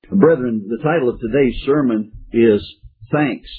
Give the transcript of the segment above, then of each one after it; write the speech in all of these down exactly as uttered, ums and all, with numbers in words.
Brethren, the title of today's sermon is Thanks.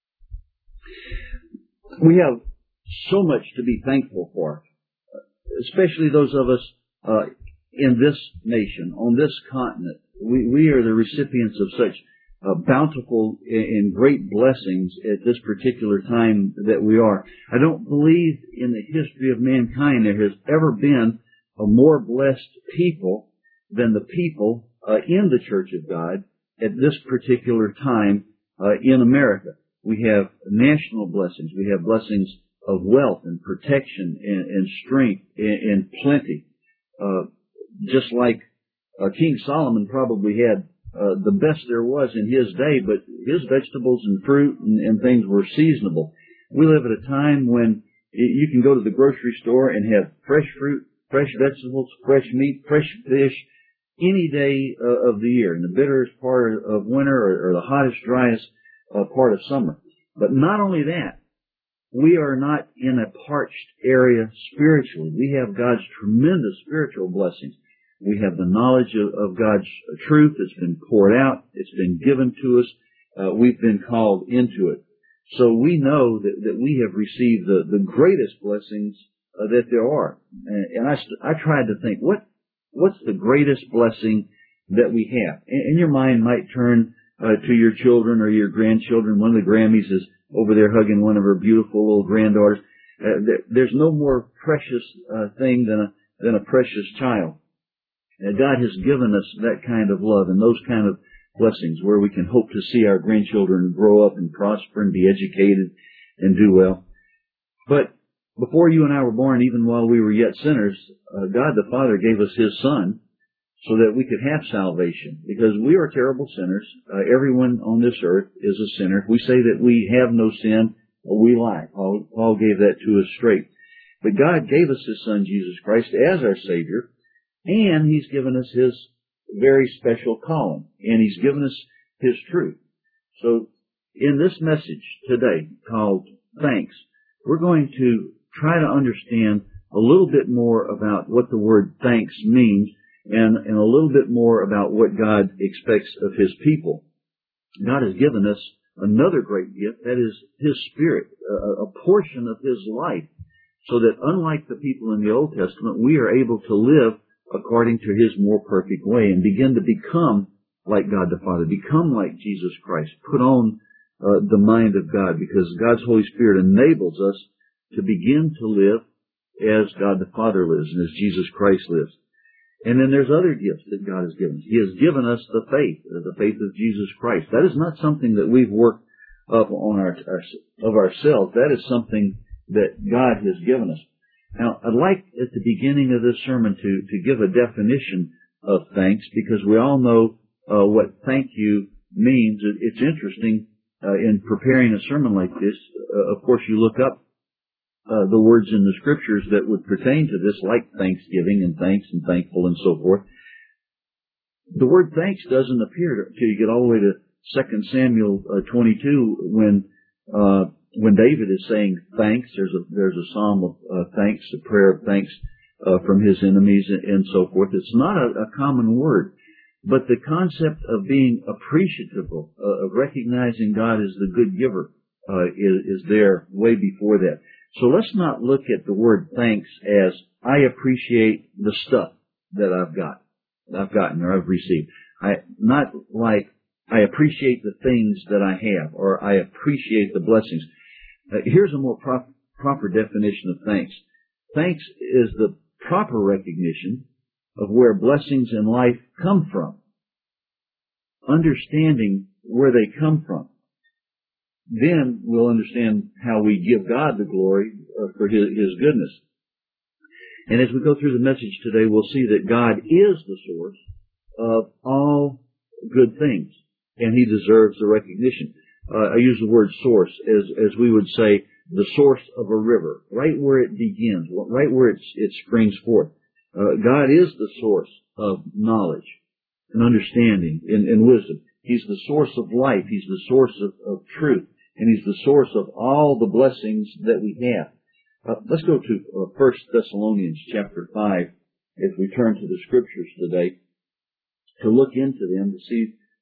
We have so much to be thankful for, especially those of us uh, in this nation, on this continent. We, we are the recipients of such uh, bountiful and great blessings at this particular time that we are. I don't believe in the history of mankind there has ever been a more blessed people than the people uh, in the Church of God at this particular time uh, in America. We have national blessings. We have blessings of wealth and protection and, and strength and, and plenty. Uh, just like uh, King Solomon probably had uh, the best there was in his day, but his vegetables and fruit and, and things were seasonable. We live at a time when you can go to the grocery store and have fresh fruit, fresh vegetables, fresh meat, fresh fish any day uh, of the year, in the bitterest part of winter or, or the hottest, driest uh, part of summer. But not only that, we are not in a parched area spiritually. We have God's tremendous spiritual blessings. We have the knowledge of, of God's truth that's been poured out. It's been given to us. Uh, we've been called into it. So we know that, that we have received the, the greatest blessings uh, that there are. And, and I, I tried to think, what what's the greatest blessing that we have? And, and your mind might turn uh, to your children or your grandchildren. One of the Grammys is over there hugging one of her beautiful little granddaughters. Uh, there, there's no more precious uh, thing than a, than a precious child. And God has given us that kind of love and those kind of blessings where we can hope to see our grandchildren grow up and prosper and be educated and do well. But before you and I were born, even while we were yet sinners, uh, God the Father gave us His Son so that we could have salvation, because we are terrible sinners. Uh, everyone on this earth is a sinner. If we say that we have no sin, we lie. Paul, Paul gave that to us straight. But God gave us His Son, Jesus Christ, as our Savior, and He's given us His very special calling, and He's given us His truth. So in this message today called Thanks, we're going to try to understand a little bit more about what the word thanks means, and, and a little bit more about what God expects of His people. God has given us another great gift, that is His Spirit, a, a portion of His life, so that unlike the people in the Old Testament, we are able to live according to His more perfect way and begin to become like God the Father, become like Jesus Christ, put on uh, the mind of God, because God's Holy Spirit enables us to begin to live as God the Father lives and as Jesus Christ lives. And then there's other gifts that God has given us. He has given us the faith, the faith of Jesus Christ. That is not something that we've worked up on our, our of ourselves. That is something that God has given us. Now, I'd like at the beginning of this sermon to, to give a definition of thanks, because we all know uh, what thank you means. It's interesting uh, in preparing a sermon like this. Uh, of course, you look up uh, the words in the Scriptures that would pertain to this, like thanksgiving and thanks and thankful and so forth. The word thanks doesn't appear until you get all the way to Second Samuel uh, twenty-two, when uh When David is saying thanks. There's a there's a psalm of uh, thanks, a prayer of thanks uh, from his enemies and, and so forth. It's not a, a common word, but the concept of being appreciative, uh, of recognizing God as the good giver, uh, is, is there way before that. So let's not look at the word thanks as I appreciate the stuff that I've got, I've gotten or I've received. I not like I appreciate the things that I have, or I appreciate the blessings. Uh, here's a more prop, proper definition of thanks. Thanks is the proper recognition of where blessings in life come from, understanding where they come from. Then we'll understand how we give God the glory uh, for his, his goodness. And as we go through the message today, we'll see that God is the source of all good things, and He deserves the recognition. Uh, I use the word source as, as we would say the source of a river, right where it begins, right where it's, it springs forth. Uh, God is the source of knowledge and understanding and, and wisdom. He's the source of life. He's the source of, of truth. And He's the source of all the blessings that we have. Uh, let's go to uh, First Thessalonians chapter five as we turn to the Scriptures today, to look into them, to see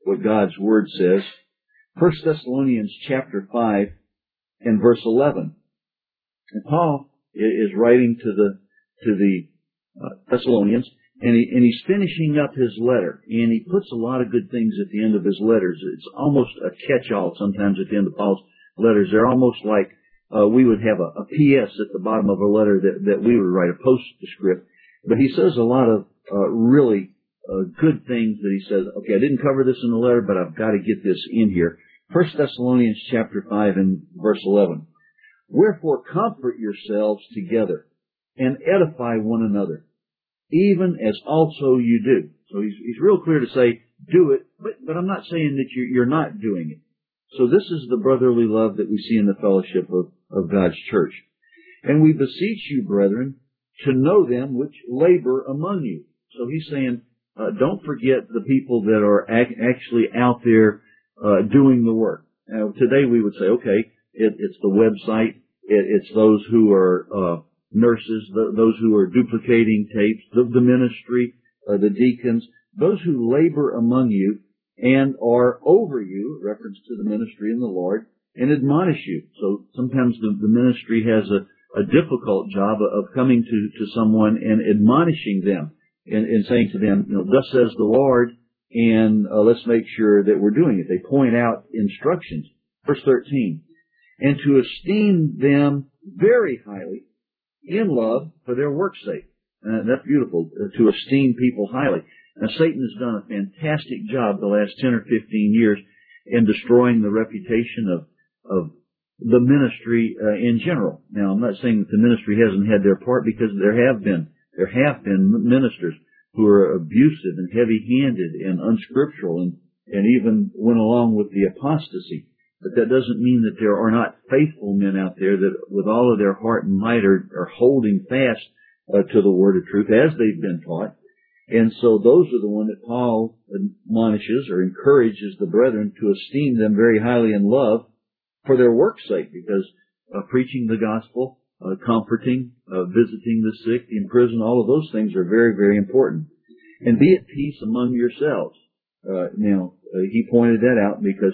what God's Word says. First Thessalonians chapter five and verse eleven. And Paul is writing to the to the uh, Thessalonians, and, he, and he's finishing up his letter, and he puts a lot of good things at the end of his letters. It's almost a catch-all sometimes at the end of Paul's letters. They're almost like uh, we would have a, a P S at the bottom of a letter that, that we would write, a postscript. But he says a lot of uh, really uh, good things that he says, okay, I didn't cover this in the letter, but I've got to get this in here. First Thessalonians chapter five and verse eleven. Wherefore comfort yourselves together and edify one another, even as also you do. So he's, he's real clear to say, do it, but, but I'm not saying that you're, you're not doing it. So this is the brotherly love that we see in the fellowship of, of God's church. And we beseech you, brethren, to know them which labor among you. So he's saying, uh, don't forget the people that are ac- actually out there uh, doing the work. Now, today we would say, okay, it, it's the website, it, it's those who are uh, nurses, the, those who are duplicating tapes, the, the ministry, uh, the deacons, those who labor among you and are over you, reference to the ministry in the Lord, and admonish you. So sometimes the, the ministry has a, a difficult job of coming to, to someone and admonishing them and, and saying to them, you know, thus says the Lord, and uh, let's make sure that we're doing it. They point out instructions. Verse thirteen, and to esteem them very highly in love for their work's sake. Uh, that's beautiful, uh, to esteem people highly. Now, Satan has done a fantastic job the last ten or fifteen years in destroying the reputation of, of the ministry uh, in general. Now, I'm not saying that the ministry hasn't had their part, because there have been, there have been ministers who are abusive and heavy-handed and unscriptural and, and even went along with the apostasy. But that doesn't mean that there are not faithful men out there that with all of their heart and might are, are holding fast uh, to the word of truth as they've been taught. And so those are the one that Paul admonishes or encourages the brethren to esteem them very highly in love for their work's sake, because uh, preaching the gospel, uh, comforting, uh, visiting the sick, in prison, all of those things are very, very important. And be at peace among yourselves. Uh, now, uh, he pointed that out because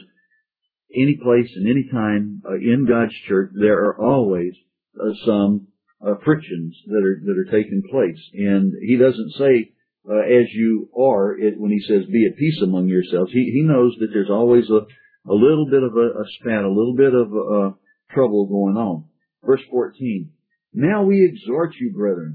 any place and any time uh, in God's church, there are always uh, some uh, frictions that are that are taking place. And he doesn't say, uh, as you are, it, when he says, be at peace among yourselves. He, he knows that there's always a, a little bit of a, a spat, a little bit of uh, trouble going on. Verse fourteen, now we exhort you, brethren,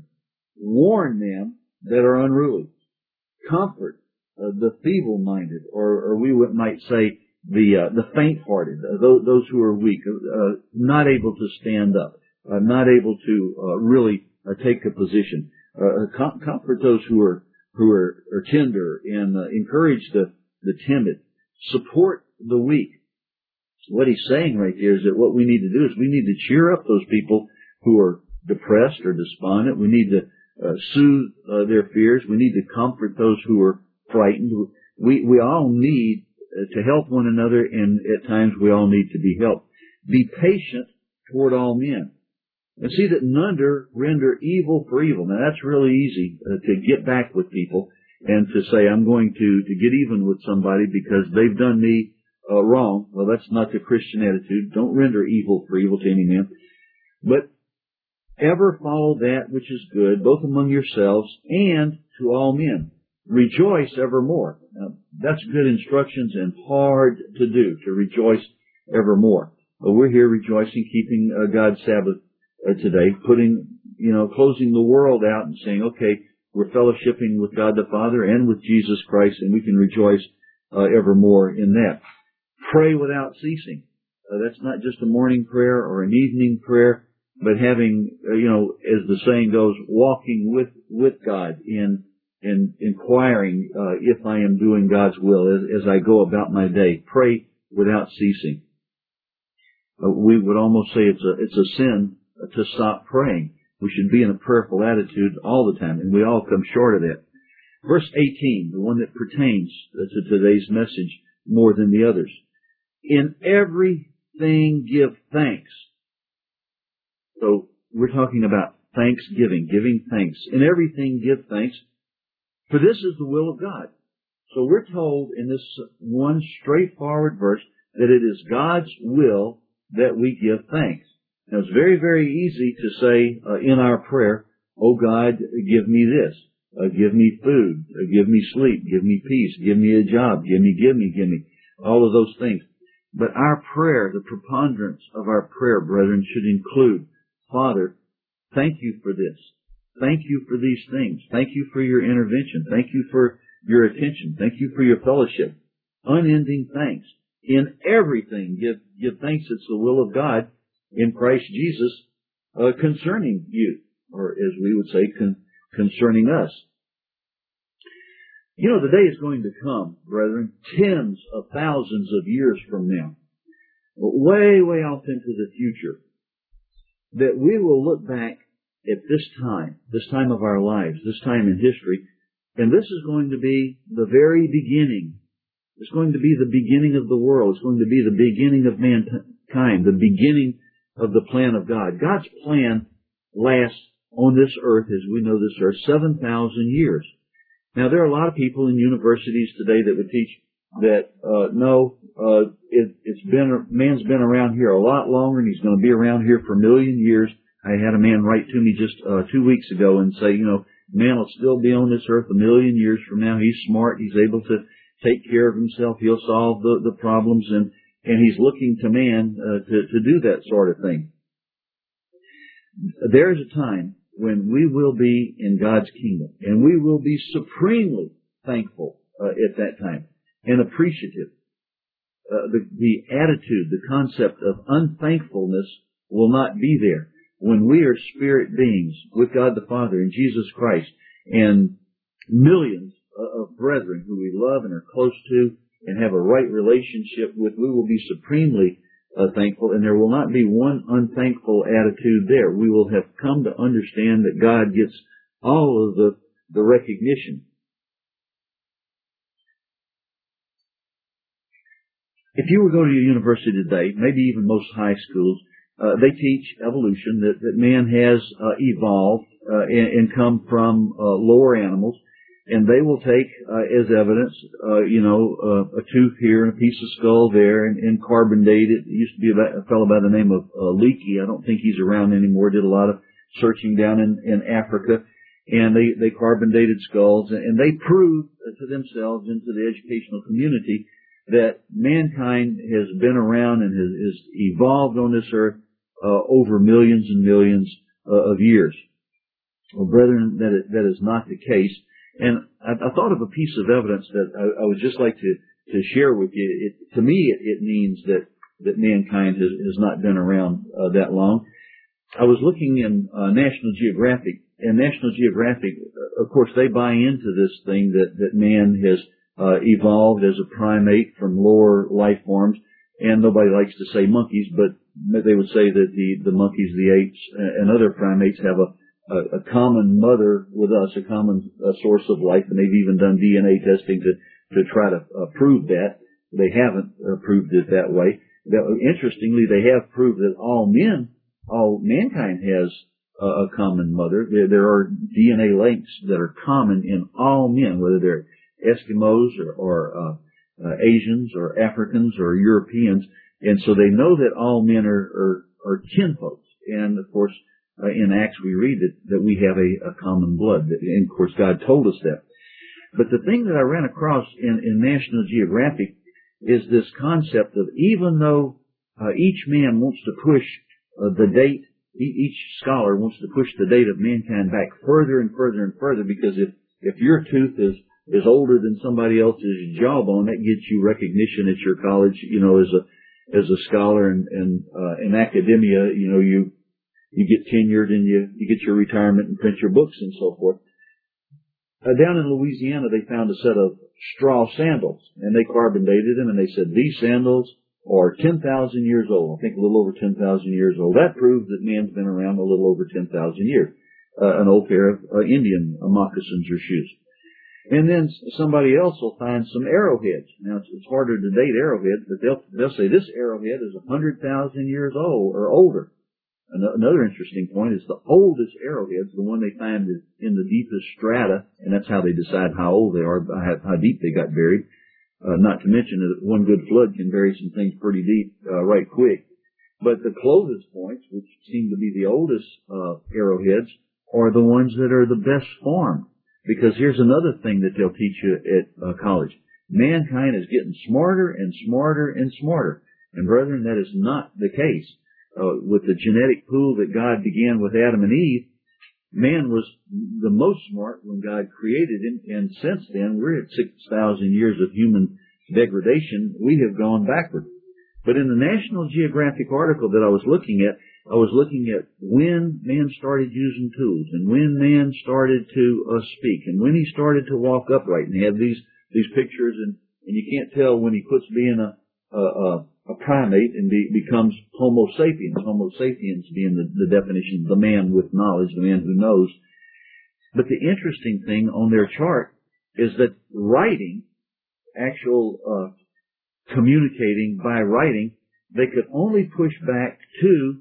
warn them that are unruly, comfort uh, the feeble-minded, or, or we would, might say, the uh, the faint-hearted, uh, those, those who are weak, uh, not able to stand up, uh, not able to uh, really uh, take a position. Uh, com- comfort those who are who are, are tender, and uh, encourage the the timid. Support the weak. So what he's saying right there is that what we need to do is we need to cheer up those people who are depressed or despondent. We need to uh, soothe uh, their fears. We need to comfort those who are frightened. We we all need to help one another, and at times we all need to be helped. Be patient toward all men, and see that none render evil for evil. Now that's really easy uh, to get back with people and to say, I'm going to, to get even with somebody because they've done me uh, wrong. Well, that's not the Christian attitude. Don't render evil for evil to any man, but ever follow that which is good, both among yourselves and to all men. Rejoice evermore. Now, that's good instructions and hard to do, to rejoice evermore. But we're here rejoicing, keeping uh, God's Sabbath uh, today, putting, you know, closing the world out and saying, okay, we're fellowshipping with God the Father and with Jesus Christ, and we can rejoice uh, evermore in that. Pray without ceasing. Uh, that's not just a morning prayer or an evening prayer, but having, uh, you know, as the saying goes, walking with, with God in and inquiring uh, if I am doing God's will as, as I go about my day. Pray without ceasing. Uh, we would almost say it's a it's a sin to stop praying. We should be in a prayerful attitude all the time, and we all come short of that. Verse eighteen, the one that pertains to today's message more than the others. In everything give thanks. So we're talking about thanksgiving, giving thanks. In everything give thanks. For this is the will of God, So we're told in this one straightforward verse that it is God's will that we give thanks. Now, it's very, very easy to say uh, in our prayer, "Oh God, give me this. Uh, give me food. Uh, give me sleep. Give me peace. Give me a job. Give me, give me, give me." All of those things. But our prayer, the preponderance of our prayer, brethren, should include, "Father, thank you for this. Thank you for these things. Thank you for your intervention. Thank you for your attention. Thank you for your fellowship." Unending thanks. In everything, give, give thanks. It's the will of God in Christ Jesus uh, concerning you, or as we would say, con- concerning us. You know, the day is going to come, brethren, tens of thousands of years from now, way, way off into the future, that we will look back at this time, this time of our lives, this time in history, and this is going to be the very beginning. It's going to be the beginning of the world. It's going to be the beginning of mankind, the beginning of the plan of God. God's plan lasts on this earth, as we know this earth, seven thousand years. Now, there are a lot of people in universities today that would teach that, uh, no, uh, it, it's been, man's been around here a lot longer and he's going to be around here for a million years. I had a man write to me just, uh, two weeks ago and say, you know, man will still be on this earth a million years from now. He's smart. He's able to take care of himself. He'll solve the, the problems, and, and he's looking to man, uh, to, to do that sort of thing. There's a time when we will be in God's kingdom, and we will be supremely thankful uh, at that time and appreciative. Uh, the, the attitude, the concept of unthankfulness will not be there when we are spirit beings with God the Father and Jesus Christ and millions of brethren who we love and are close to and have a right relationship with. We will be supremely Uh, thankful, and there will not be one unthankful attitude there. We will have come to understand that God gets all of the, the recognition. If you were going to a university today, maybe even most high schools, uh, they teach evolution, that, that man has uh, evolved uh, and, and come from uh, lower animals. And they will take uh, as evidence, uh, you know, uh, a tooth here and a piece of skull there, and, and carbon date it. There used to be a, a fellow by the name of uh, Leakey. I don't think he's around anymore. Did a lot of searching down in, in Africa, and they, they carbon dated skulls, and, and they proved to themselves and to the educational community that mankind has been around and has, has evolved on this earth uh, over millions and millions uh, of years. Well, brethren, that, it, that is not the case. And I, I thought of a piece of evidence that I, I would just like to, to share with you. It, to me, it, it means that, that mankind has, has not been around uh, that long. I was looking in uh, National Geographic, and National Geographic, uh, of course, they buy into this thing that, that man has uh, evolved as a primate from lower life forms. And nobody likes to say monkeys, but they would say that the, the monkeys, the apes, and other primates have a A, a common mother with us, a common uh, source of life, and they've even done D N A testing to, to try to uh, prove that. They haven't uh, proved it that way. That, interestingly, they have proved that all men, all mankind has uh, a common mother. There, there are D N A links that are common in all men, whether they're Eskimos or, or uh, uh, Asians or Africans or Europeans. And so they know that all men are, are, are kinfolks. And of course, Uh, in Acts we read that, that we have a, a common blood. And of course God told us that. But the thing that I ran across in, in National Geographic is this concept of, even though uh, each man wants to push uh, the date, each scholar wants to push the date of mankind back further and further and further, because if, if your tooth is, is older than somebody else's jawbone, that gets you recognition at your college, you know, as a, as a scholar, and, and uh, in academia, you know, you You get tenured and you, you get your retirement and print your books and so forth. Uh, down in Louisiana, they found a set of straw sandals, and they carbon dated them, and they said these sandals are ten thousand years old. I think a little over ten thousand years old. That proves that man's been around a little over ten thousand years. Uh, an old pair of uh, Indian uh, moccasins or shoes. And then somebody else will find some arrowheads. Now, it's, it's harder to date arrowheads, but they'll, they'll say this arrowhead is one hundred thousand years old or older. Another interesting point is the oldest arrowheads, the one they find is in the deepest strata, and that's how they decide how old they are, how deep they got buried. Uh, not to mention that one good flood can bury some things pretty deep uh, right quick. But the closest points, which seem to be the oldest uh, arrowheads, are the ones that are the best formed. Because here's another thing that they'll teach you at uh, college. Mankind is getting smarter and smarter and smarter. And brethren, that is not the case. Uh, with the genetic pool that God began with Adam and Eve, man was the most smart when God created him, and since then, we're at six thousand years of human degradation. We have gone backward. But in the National Geographic article that I was looking at, I was looking at when man started using tools, and when man started to uh, speak, and when he started to walk upright, and they have these these pictures, and, and you can't tell when he puts being a a, a a primate and be, becomes Homo sapiens. Homo sapiens being the, the definition of the man with knowledge, the man who knows. But the interesting thing on their chart is that writing, actual uh, communicating by writing, they could only push back to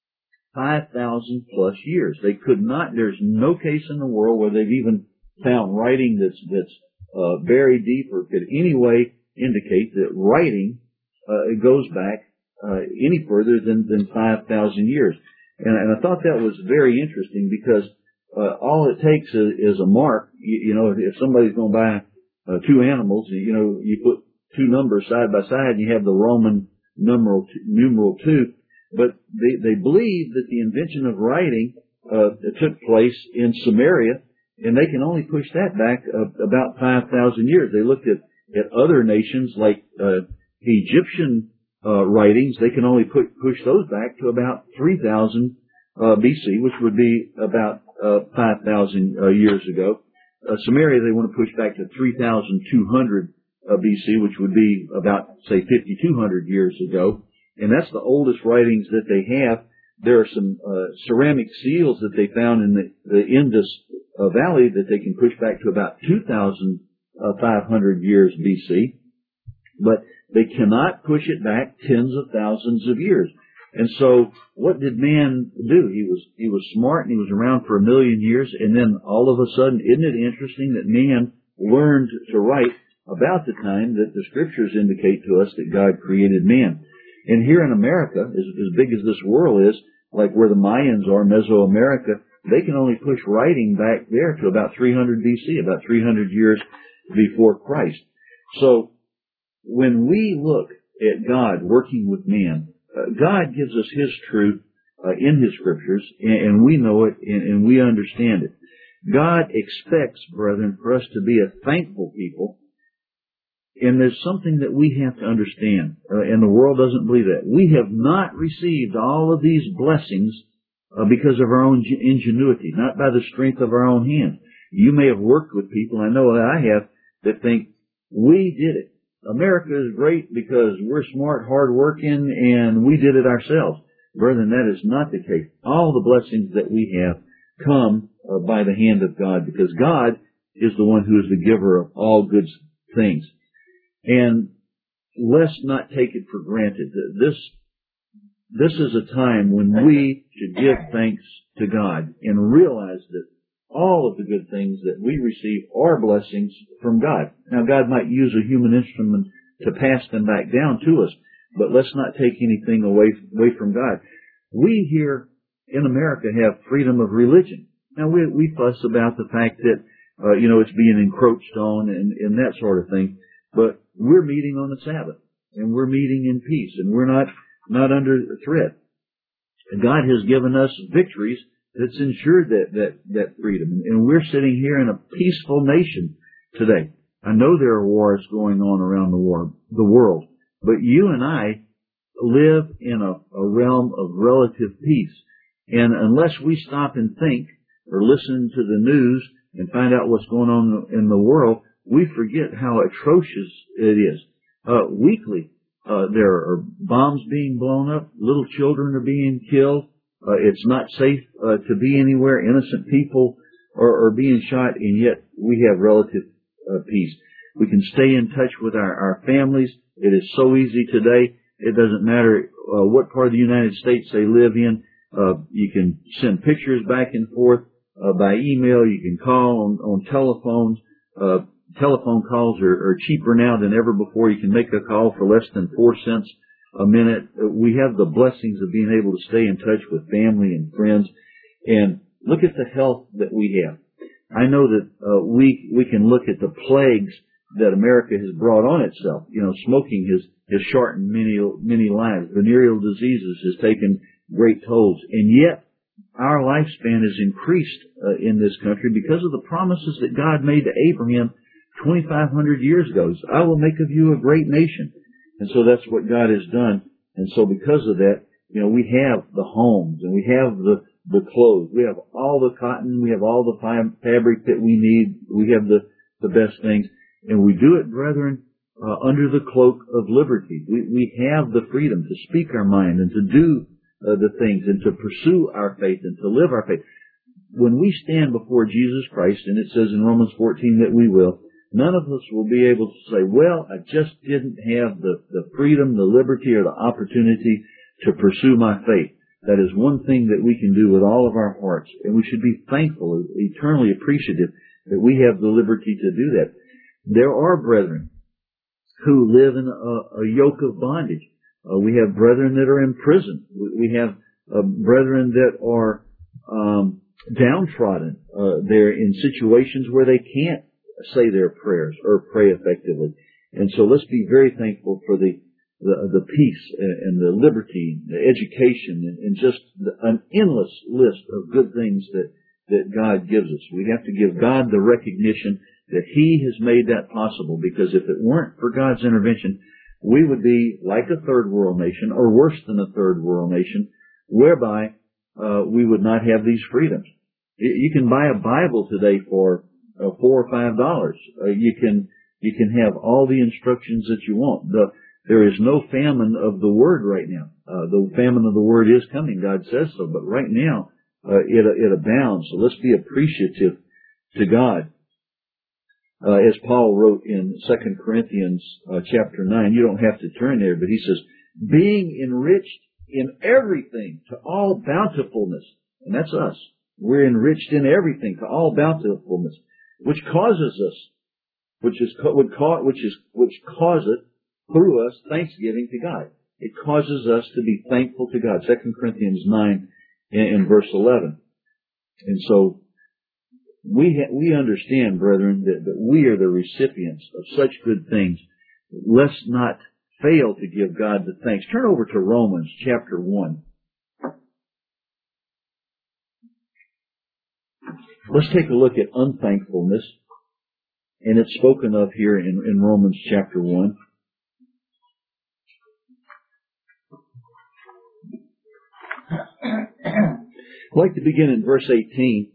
five thousand plus years. They could not, there's no case in the world where they've even found writing that's, that's uh, very deep or could any way indicate that writing Uh, it goes back uh, any further than, than five thousand years. And, and I thought that was very interesting because uh, all it takes is, is a mark. You, you know, if, if somebody's going to buy uh, two animals, you know, you put two numbers side by side and you have the Roman numeral two, numeral two. But they, they believe that the invention of writing uh, took place in Samaria, and they can only push that back uh, about five thousand years. They looked at, at other nations like uh, Egyptian uh, writings. They can only put, push those back to about three thousand uh, B C, which would be about uh, five thousand uh, years ago. Uh, Samaria, they want to push back to three thousand two hundred uh, B C, which would be about, say, fifty-two hundred years ago. And that's the oldest writings that they have. There are some uh, ceramic seals that they found in the, the Indus uh, Valley that they can push back to about two thousand five hundred years B C. But they cannot push it back tens of thousands of years. And so what did man do? He was, he was smart and he was around for a million years. And then all of a sudden, isn't it interesting that man learned to write about the time that the scriptures indicate to us that God created man? And here in America, as, as big as this world is, like where the Mayans are, Mesoamerica, they can only push writing back there to about three hundred B C, about three hundred years before Christ. So, when we look at God working with man, uh, God gives us His truth uh, in His scriptures, and, and we know it, and, and we understand it. God expects, brethren, for us to be a thankful people, and there's something that we have to understand, uh, and the world doesn't believe that. We have not received all of these blessings uh, because of our own ingenuity, not by the strength of our own hands. You may have worked with people, I know that I have, that think, we did it. America is great because we're smart, hard-working, and we did it ourselves. Brethren, that is not the case. All the blessings that we have come uh, by the hand of God, because God is the one who is the giver of all good things. And let's not take it for granted. This, this is a time when we should give thanks to God and realize that all of the good things that we receive are blessings from God. Now, God might use a human instrument to pass them back down to us, but let's not take anything away, away from God. We here in America have freedom of religion. Now, we, we fuss about the fact that, uh, you know, it's being encroached on and, and that sort of thing, but we're meeting on the Sabbath, and we're meeting in peace, and we're not, not under threat. And God has given us victories that's ensured that, that, that freedom. And we're sitting here in a peaceful nation today. I know there are wars going on around the world, the world, but you and I live in a, a realm of relative peace. And unless we stop and think or listen to the news and find out what's going on in the world, we forget how atrocious it is. Uh, weekly, uh, there are bombs being blown up, little children are being killed. Uh, it's not safe uh, to be anywhere. Innocent people are, are being shot, and yet we have relative uh, peace. We can stay in touch with our, our families. It is so easy today. It doesn't matter uh, what part of the United States they live in. Uh, you can send pictures back and forth uh, by email. You can call on, on telephones. Uh, telephone calls are, are cheaper now than ever before. You can make a call for less than four cents a minute. We have the blessings of being able to stay in touch with family and friends. And look at the health that we have. I know that uh, we we can look at the plagues that America has brought on itself. You know, smoking has has shortened many many lives. Venereal diseases has taken great tolls, and yet our lifespan has increased uh, in this country because of the promises that God made to Abraham twenty-five hundred years ago. I will make of you a great nation. And so that's what God has done. And so because of that, you know, we have the homes and we have the the clothes. We have all the cotton. We have all the fabric that we need. We have the, the best things. And we do it, brethren, uh, under the cloak of liberty. We, we have the freedom to speak our mind and to do uh, the things and to pursue our faith and to live our faith. When we stand before Jesus Christ, and it says in Romans fourteen that we will, none of us will be able to say, well, I just didn't have the, the freedom, the liberty, or the opportunity to pursue my faith. That is one thing that we can do with all of our hearts. And we should be thankful, eternally appreciative that we have the liberty to do that. There are brethren who live in a, a yoke of bondage. Uh, we have brethren that are in prison. We, we have uh, brethren that are um, downtrodden. Uh, they're in situations where they can't say their prayers or pray effectively. And so let's be very thankful for the The, the peace and the liberty, the education, and, and just the, an endless list of good things that, that God gives us. We have to give God the recognition that He has made that possible, because if it weren't for God's intervention, we would be like a third world nation, or worse than a third world nation, whereby uh, we would not have these freedoms. You can buy a Bible today for uh, four or five dollars. Uh, you can you can have all the instructions that you want. The There is no famine of the Word right now. Uh, the famine of the Word is coming. God says so. But right now, uh, it, it abounds. So let's be appreciative to God. Uh, as Paul wrote in Second Corinthians uh, chapter nine, you don't have to turn there, but he says, being enriched in everything to all bountifulness. And that's us. We're enriched in everything to all bountifulness, which causes us, which is, would cause, which is, which causes through us thanksgiving to God. It causes us to be thankful to God. Second Corinthians nine and verse eleven. And so we ha- we understand, brethren, that, that we are the recipients of such good things. Let's not fail to give God the thanks. Turn over to Romans chapter one. Let's take a look at unthankfulness. And it's spoken of here in, in Romans chapter one. I'd like to begin in verse eighteen.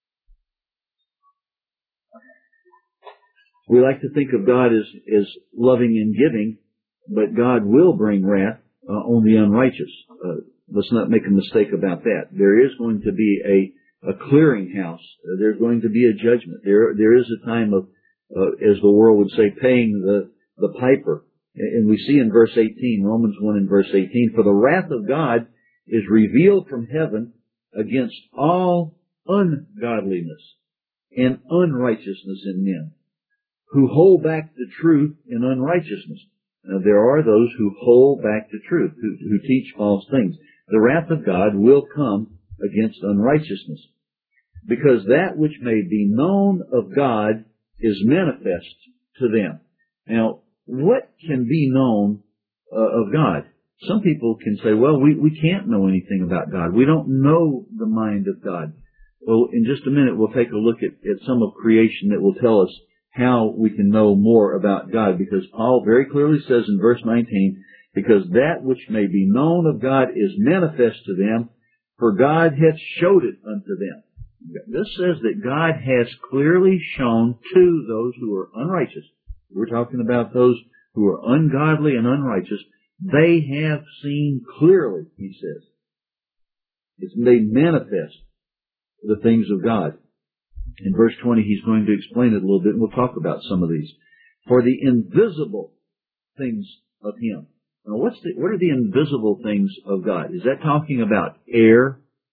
We like to think of God as, as loving and giving, but God will bring wrath uh, on the unrighteous. Uh, let's not make a mistake about that. There is going to be a, a clearinghouse. Uh, there's going to be a judgment. There, there is a time of, uh, as the world would say, paying the, the piper. And we see in verse eighteen, Romans one and verse eighteen, for the wrath of God is revealed from heaven against all ungodliness and unrighteousness in men, who hold back the truth in unrighteousness. Now, there are those who hold back the truth, who, who teach false things. The wrath of God will come against unrighteousness, because that which may be known of God is manifest to them. Now, what can be known uh, of God? Some people can say, well, we, we can't know anything about God. We don't know the mind of God. Well, in just a minute, we'll take a look at, at some of creation that will tell us how we can know more about God, because Paul very clearly says in verse nineteen, because that which may be known of God is manifest to them, for God hath showed it unto them. This says that God has clearly shown to those who are unrighteous. We're talking about those who are ungodly and unrighteous. They have seen clearly, he says. It's made manifest the things of God. In verse twenty, he's going to explain it a little bit, and we'll talk about some of these. For the invisible things of Him. Now, what's the, what are the invisible things of God? Is that talking about air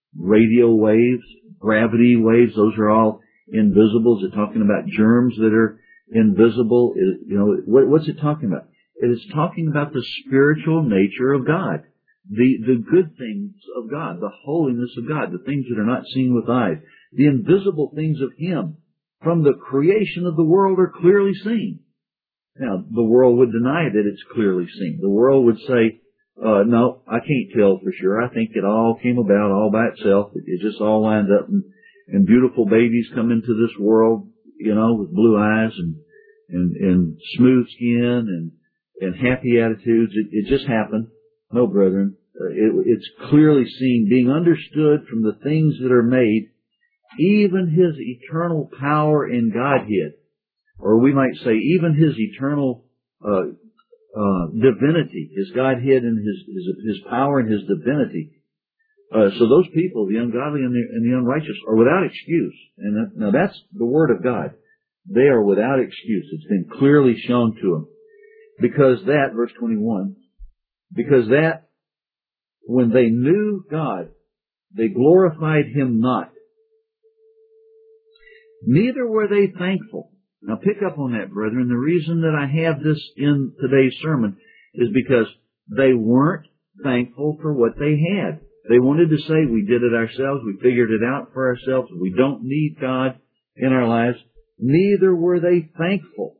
radio waves, gravity waves. Those are all invisible. Is it talking about germs that are invisible? Is, you know, what, what's it talking about? It is talking about the spiritual nature of God, the the good things of God, the holiness of God, the things that are not seen with eyes, the invisible things of Him from the creation of the world are clearly seen. Now, the world would deny that it's clearly seen. The world would say, uh, no, I can't tell for sure. I think it all came about all by itself. It, it just all lined up, and, and beautiful babies come into this world, you know, with blue eyes and, and, and smooth skin and, and happy attitudes. It, it just happened. No, brethren, uh, it, it's clearly seen, being understood from the things that are made, even His eternal power in Godhead. Or we might say even His eternal uh, uh, divinity, His Godhead and His His, his power and His divinity. Uh, so those people, the ungodly and the, and the unrighteous, are without excuse. And that, now that's the Word of God. They are without excuse. It's been clearly shown to them. Because that, verse twenty-one, because that when they knew God, they glorified Him not. Neither were they thankful. Now pick up on that, brethren. The reason that I have this in today's sermon is because they weren't thankful for what they had. They wanted to say, we did it ourselves, we figured it out for ourselves, we don't need God in our lives. Neither were they thankful.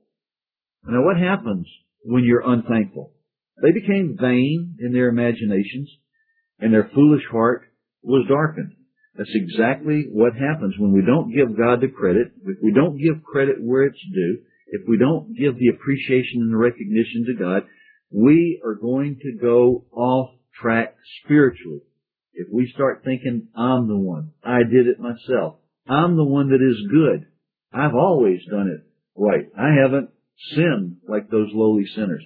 Now what happens when you're unthankful? They became vain in their imaginations, and their foolish heart was darkened. That's exactly what happens when we don't give God the credit, if we don't give credit where it's due, if we don't give the appreciation and the recognition to God, we are going to go off track spiritually. If we start thinking, I'm the one, I did it myself, I'm the one that is good, I've always done it right, I haven't sinned like those lowly sinners.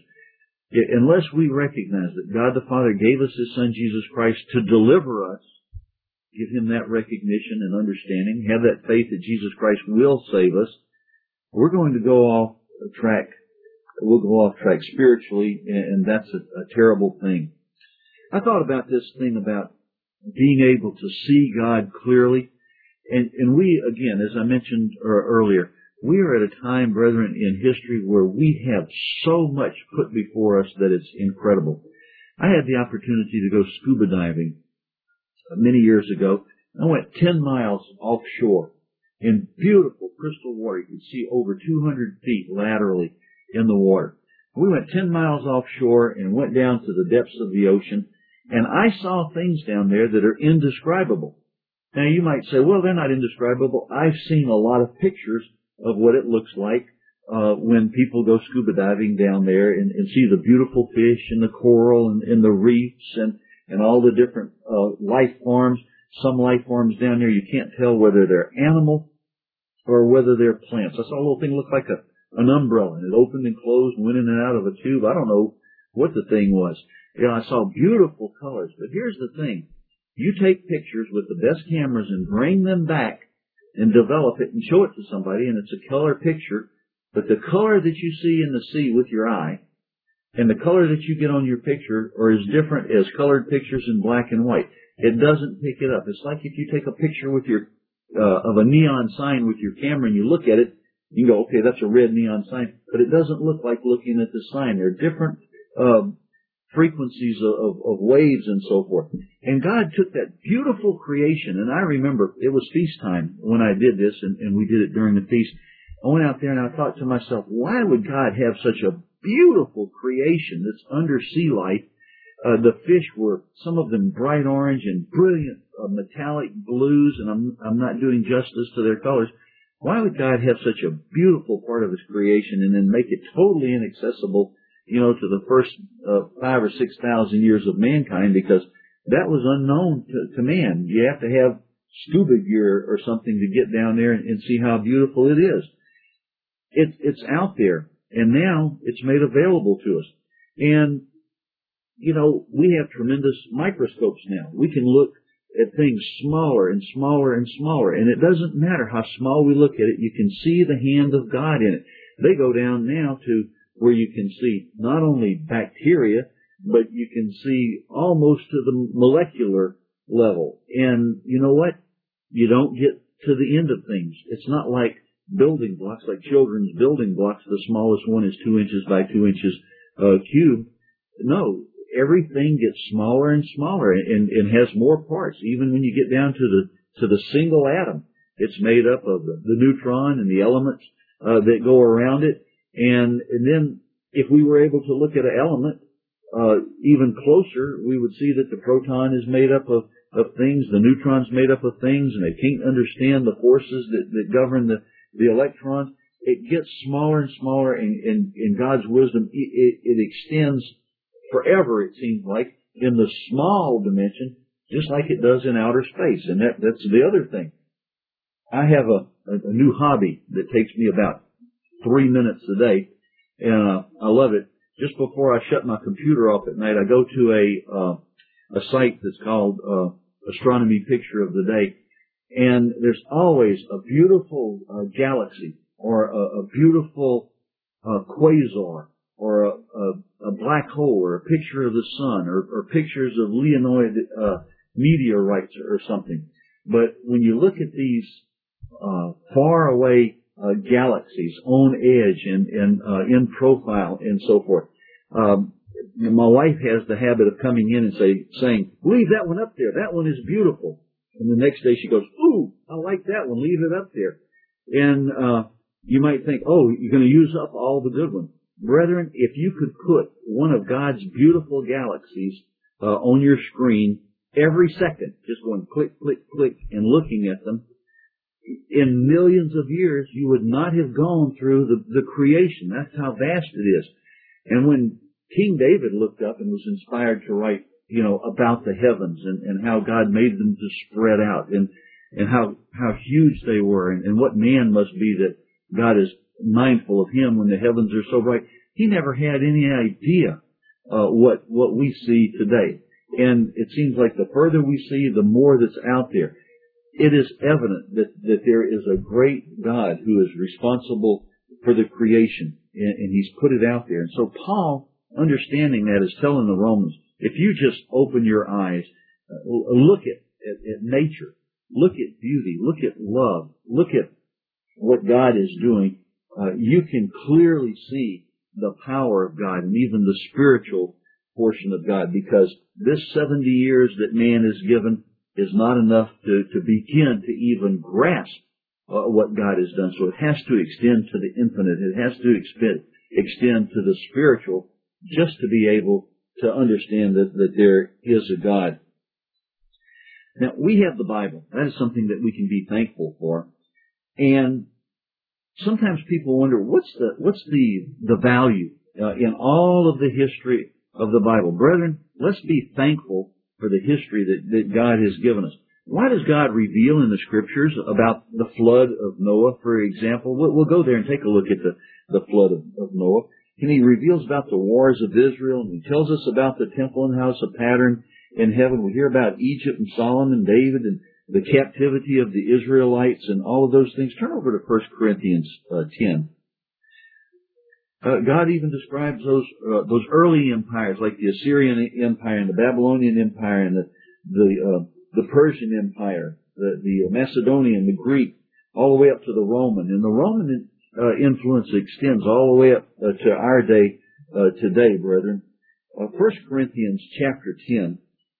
Unless we recognize that God the Father gave us His Son Jesus Christ to deliver us, give Him that recognition and understanding, have that faith that Jesus Christ will save us, we're going to go off track. We'll go off track spiritually, and that's a, a terrible thing. I thought about this thing about being able to see God clearly, and, and we, again, as I mentioned earlier, we are at a time, brethren, in history where we have so much put before us that it's incredible. I had the opportunity to go scuba diving many years ago. I went ten miles offshore in beautiful crystal water. You could see over two hundred feet laterally in the water. We went ten miles offshore and went down to the depths of the ocean, and I saw things down there that are indescribable. Now you might say, well, they're not indescribable. I've seen a lot of pictures of what it looks like uh, when people go scuba diving down there and, and see the beautiful fish and the coral and, and the reefs and and all the different uh, life forms. Some life forms down there, you can't tell whether they're animal or whether they're plants. I saw a little thing look like a, an umbrella, and it opened and closed and went in and out of a tube. I don't know what the thing was. You know, I saw beautiful colors. But here's the thing. You take pictures with the best cameras and bring them back and develop it and show it to somebody, and it's a color picture. But the color that you see in the sea with your eye and the color that you get on your picture are as different as colored pictures in black and white. It doesn't pick it up. It's like if you take a picture with your uh, of a neon sign with your camera and you look at it, you can go, okay, that's a red neon sign, but it doesn't look like looking at the sign. There are different uh, frequencies of, of waves and so forth. And God took that beautiful creation, and I remember it was feast time when I did this, and, and we did it during the feast. I went out there and I thought to myself, why would God have such a beautiful creation that's under sea light? Uh, the fish were, some of them bright orange and brilliant uh, metallic blues, and I'm, I'm not doing justice to their colors. Why would God have such a beautiful part of His creation and then make it totally inaccessible, you know, to the first uh, five or six thousand years of mankind? Because that was unknown to, to man. You have to have scuba gear or something to get down there and, and see how beautiful it is. It, it's out there, and now it's made available to us. And you know, we have tremendous microscopes now. We can look at things smaller and smaller and smaller. And it doesn't matter how small we look at it. You can see the hand of God in it. They go down now to where you can see not only bacteria, but you can see almost to the molecular level. And you know what? You don't get to the end of things. It's not like building blocks, like children's building blocks. The smallest one is two inches by two inches uh, cubed. No, everything gets smaller and smaller and, and has more parts. Even when you get down to the to the single atom, it's made up of the, the neutron and the elements uh, that go around it. And, and then if we were able to look at an element uh, even closer, we would see that the proton is made up of, of things, the neutron's made up of things, and they can't understand the forces that, that govern the, the electrons. It gets smaller and smaller, and in God's wisdom, it, it, it extends forever, it seems like, in the small dimension, just like it does in outer space. And that, that's the other thing. I have a, a, a new hobby that takes me about three minutes a day, and uh, I love it. Just before I shut my computer off at night, I go to a uh, a site that's called uh, Astronomy Picture of the Day, and there's always a beautiful uh, galaxy or a, a beautiful uh, quasar or a, a, a black hole or a picture of the sun or, or pictures of Leonid uh, meteorites or something. But when you look at these uh, far away uh, galaxies on edge and, and uh, in profile and so forth, um, my wife has the habit of coming in and say, saying, leave that one up there. That one is beautiful. And the next day she goes, ooh, I like that one. Leave it up there. And uh, you might think, oh, you're going to use up all the good ones. Brethren, if you could put one of God's beautiful galaxies uh, on your screen every second, just going click, click, click, and looking at them, in millions of years, you would not have gone through the, the creation. That's how vast it is. And when King David looked up and was inspired to write, you know, about the heavens and, and how God made them to spread out and, and how, how huge they were and, and what man must be that God is mindful of him when the heavens are so bright. He never had any idea uh, what what we see today. And it seems like the further we see, the more that's out there. It is evident that, that there is a great God who is responsible for the creation, and, and he's put it out there. And so Paul, understanding that, is telling the Romans, if you just open your eyes, uh, look at, at, at nature, look at beauty, look at love, look at what God is doing, Uh, you can clearly see the power of God and even the spiritual portion of God, because this seventy years that man is given is not enough to, to begin to even grasp uh, what God has done. So it has to extend to the infinite. It has to extend, extend to the spiritual just to be able to understand that, that there is a God. Now, we have the Bible. That is something that we can be thankful for. And sometimes people wonder, what's the what's the the value uh, in all of the history of the Bible? Brethren, let's be thankful for the history that, that God has given us. Why does God reveal in the Scriptures about the flood of Noah, for example? We'll, we'll go there and take a look at the, the flood of, of Noah. And he reveals about the wars of Israel, and he tells us about the temple and house of pattern in heaven. We hear about Egypt and Solomon, David, and the captivity of the Israelites and all of those things. Turn over to First Corinthians uh, ten. Uh, God even describes those uh, those early empires, like the Assyrian Empire and the Babylonian Empire and the the, uh, the Persian Empire, the, the Macedonian, the Greek, all the way up to the Roman. And the Roman uh, influence extends all the way up uh, to our day uh, today, brethren. Uh, First Corinthians chapter ten.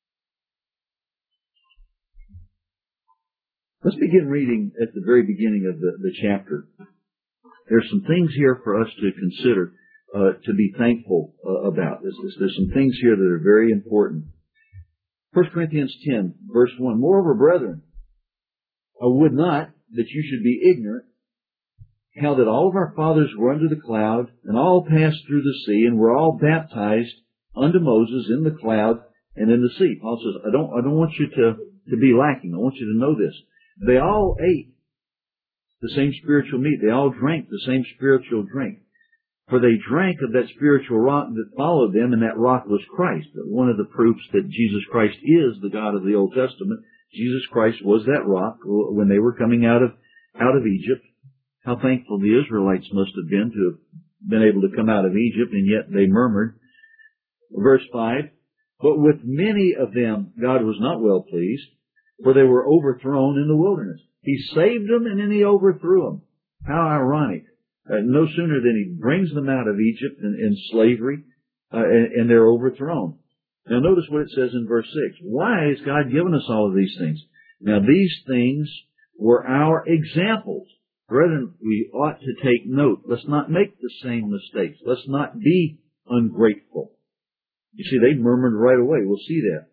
Let's begin reading at the very beginning of the, the chapter. There's some things here for us to consider, uh, to be thankful uh, about. There's, there's some things here that are very important. First Corinthians ten, verse one. Moreover, brethren, I would not that you should be ignorant how that all of our fathers were under the cloud, and all passed through the sea, and were all baptized unto Moses in the cloud and in the sea. Paul says, I don't, I don't want you to, to be lacking. I want you to know this. They all ate the same spiritual meat. They all drank the same spiritual drink. For they drank of that spiritual rock that followed them, and that rock was Christ. One of the proofs that Jesus Christ is the God of the Old Testament, Jesus Christ was that rock when they were coming out of, out of Egypt. How thankful the Israelites must have been to have been able to come out of Egypt, and yet they murmured. Verse five, But with many of them God was not well pleased, for they were overthrown in the wilderness. He saved them and then he overthrew them. How ironic. Uh, no sooner than he brings them out of Egypt in, in slavery, uh, and, and they're overthrown. Now notice what it says in verse six. Why has God given us all of these things? Now these things were our examples. Brethren, we ought to take note. Let's not make the same mistakes. Let's not be ungrateful. You see, they murmured right away. We'll see that.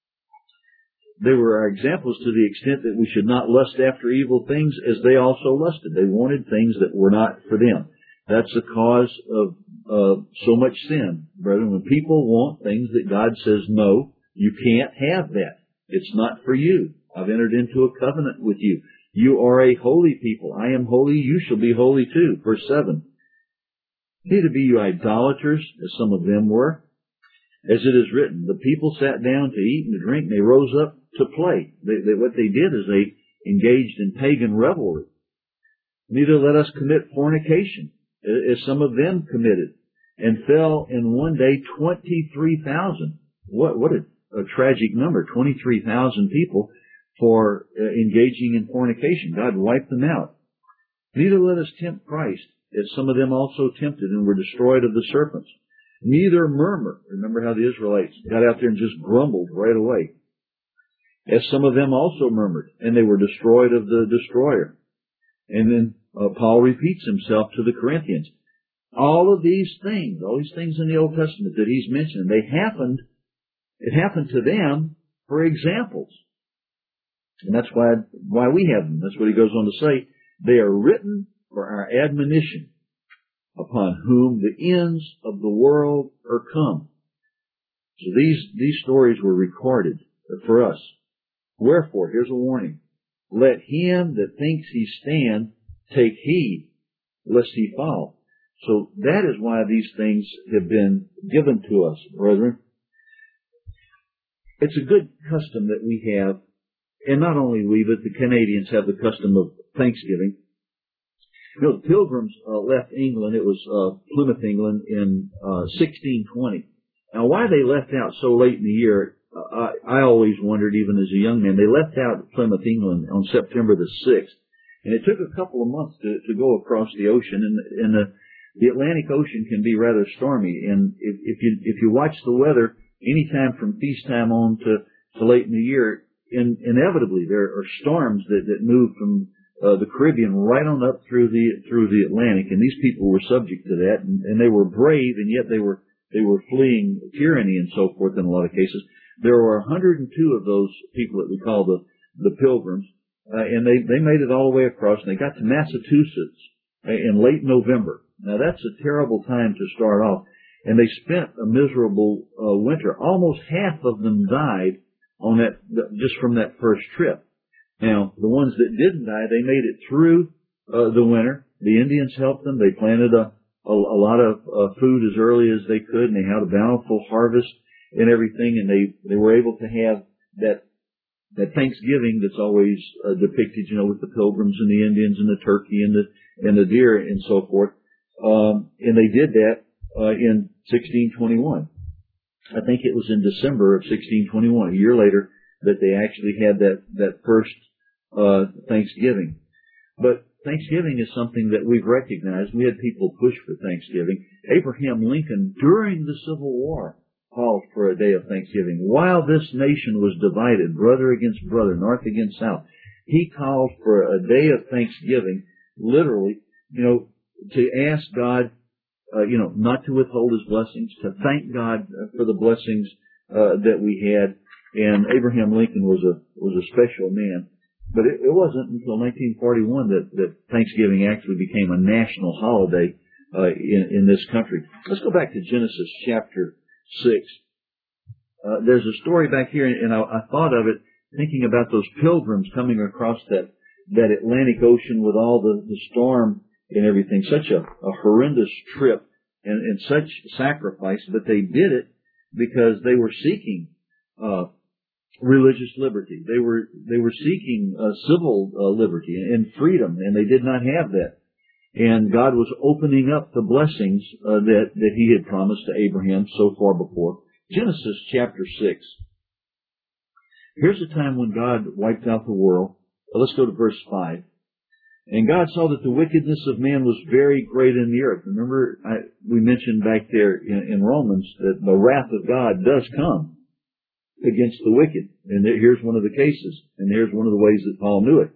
They were our examples to the extent that we should not lust after evil things as they also lusted. They wanted things that were not for them. That's the cause of uh, so much sin. Brethren, when people want things that God says, no, you can't have that. It's not for you. I've entered into a covenant with you. You are a holy people. I am holy. You shall be holy too. Verse seven. Neither be you idolaters, as some of them were. As it is written, the people sat down to eat and to drink, and they rose up to play. They, they, what they did is they engaged in pagan revelry. Neither let us commit fornication, as some of them committed, and fell in one day twenty-three thousand. What, what a, a tragic number, twenty-three thousand people for uh, engaging in fornication. God wiped them out. Neither let us tempt Christ, as some of them also tempted and were destroyed of the serpents. Neither murmur. Remember how the Israelites got out there and just grumbled right away. As some of them also murmured, and they were destroyed of the destroyer. And then uh, Paul repeats himself to the Corinthians. All of these things, all these things in the Old Testament that he's mentioned, they happened, it happened to them for examples. And that's why, why we have them. That's what he goes on to say. They are written for our admonition, upon whom the ends of the world are come. So these, these stories were recorded for us. Wherefore, here's a warning. Let him that thinks he stand take heed, lest he fall. So that is why these things have been given to us, brethren. It's a good custom that we have, and not only we, but the Canadians have the custom of Thanksgiving. You know, the Pilgrims uh, left England. It was uh, Plymouth, England, in uh, sixteen twenty. Now, why they left out so late in the year, uh, I, I always wondered, even as a young man. They left out Plymouth, England, on September the sixth, and it took a couple of months to, to go across the ocean. And, and the, the Atlantic Ocean can be rather stormy. And if, if you if you watch the weather, anytime from feast time on to, to late in the year, in, inevitably there are storms that, that move from Uh, the Caribbean right on up through the through the Atlantic, and these people were subject to that, and, and they were brave, and yet they were they were fleeing tyranny and so forth in a lot of cases. There were one hundred two of those people that we call the the Pilgrims, uh, and they they made it all the way across, and they got to Massachusetts in late November. Now that's a terrible time to start off, and they spent a miserable uh, winter. Almost half of them died on that just from that first trip. Now, the ones that didn't die, they made it through uh, the winter. The Indians helped them. They planted a, a, a lot of uh, food as early as they could, and they had a bountiful harvest and everything, and they, they were able to have that that Thanksgiving that's always uh, depicted, you know, with the Pilgrims and the Indians and the turkey and the and the deer and so forth. Um, and they did that uh, in sixteen twenty-one. I think it was in December of sixteen twenty-one, a year later, that they actually had that, that first uh Thanksgiving. But Thanksgiving is something that we've recognized. We had people push for Thanksgiving. Abraham Lincoln, during the Civil War, called for a day of Thanksgiving. While this nation was divided, brother against brother, north against south, he called for a day of Thanksgiving, literally, you know, to ask God, uh, you know, not to withhold his blessings, to thank God for the blessings uh, that we had. And Abraham Lincoln was a was a special man. But it, it wasn't until nineteen forty-one that, that Thanksgiving actually became a national holiday uh, in, in this country. Let's go back to Genesis chapter six. Uh, there's a story back here, and I, I thought of it thinking about those pilgrims coming across that, that Atlantic Ocean with all the, the storm and everything. Such a, a horrendous trip and, and such sacrifice, but they did it because they were seeking uh religious liberty. They were they were seeking uh, civil uh, liberty and freedom, and they did not have that. And God was opening up the blessings uh, that that He had promised to Abraham so far before. Genesis chapter six. Here's a time when God wiped out the world. Well, let's go to verse five. And God saw that the wickedness of man was very great in the earth. Remember, I, we mentioned back there in, in Romans that the wrath of God does come against the wicked. And there, here's one of the cases. And here's one of the ways that Paul knew it.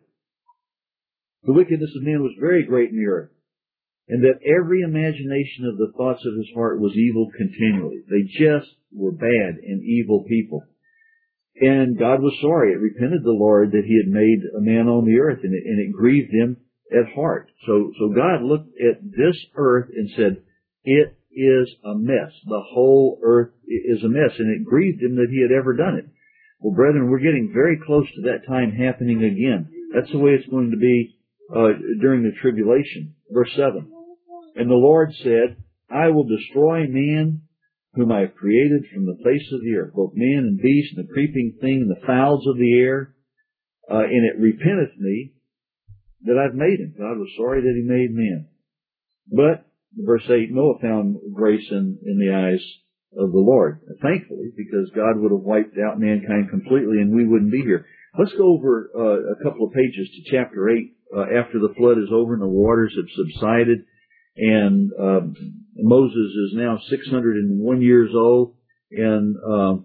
The wickedness of man was very great in the earth, and that every imagination of the thoughts of his heart was evil continually. They just were bad and evil people. And God was sorry. It repented the Lord that he had made a man on the earth, and it, and it grieved him at heart. So, so God looked at this earth and said, it is a mess. The whole earth is a mess, and it grieved him that he had ever done it. Well, brethren, we're getting very close to that time happening again. That's the way it's going to be uh, during the tribulation. Verse seven. And the Lord said, I will destroy man whom I have created from the face of the earth, both man and beast, and the creeping thing, and the fowls of the air. Uh, and it repenteth me that I've made him. God was sorry that he made man. But, verse eight, Noah found grace in, in the eyes of the Lord. Thankfully, because God would have wiped out mankind completely and we wouldn't be here. Let's go over uh, a couple of pages to chapter eight, uh, after the flood is over and the waters have subsided. And um, Moses is now six hundred one years old, and um,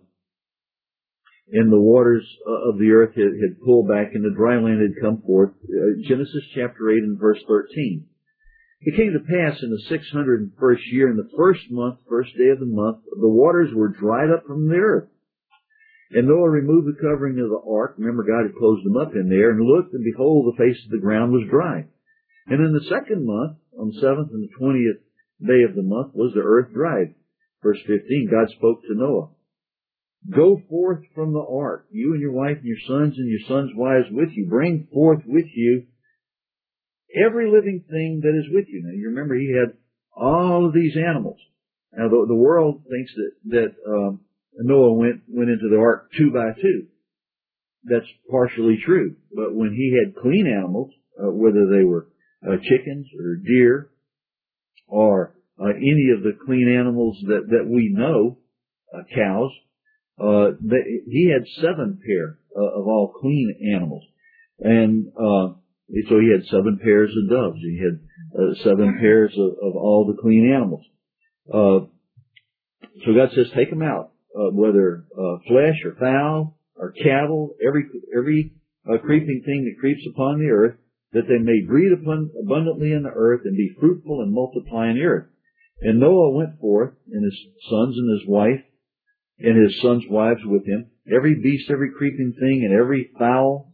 and the waters of the earth had, had pulled back, and the dry land had come forth. Uh, Genesis chapter eight and verse thirteen. It came to pass in the six hundred first year, in the first month, first day of the month, the waters were dried up from the earth. And Noah removed the covering of the ark. Remember, God had closed them up in there, and looked, and behold, the face of the ground was dry. And in the second month, on the seventh and the twentieth day of the month, was the earth dried. Verse fifteen, God spoke to Noah. Go forth from the ark, you and your wife and your sons and your sons' wives with you. Bring forth with you every living thing that is with you. Now, you remember he had all of these animals. Now, the, the world thinks that, that um, Noah went, went into the ark two by two. That's partially true. But when he had clean animals, uh, whether they were Uh, chickens or deer or uh, any of the clean animals that, that we know, uh, cows, uh, they, he had seven pair uh, of all clean animals. And uh, so he had seven pairs of doves. He had uh, seven pairs of, of all the clean animals. Uh, so God says, take them out, uh, whether uh, flesh or fowl or cattle, every, every uh, creeping thing that creeps upon the earth, that they may breed upon abundantly in the earth and be fruitful and multiply in the earth. And Noah went forth, and his sons and his wife, and his sons' wives with him, every beast, every creeping thing, and every fowl,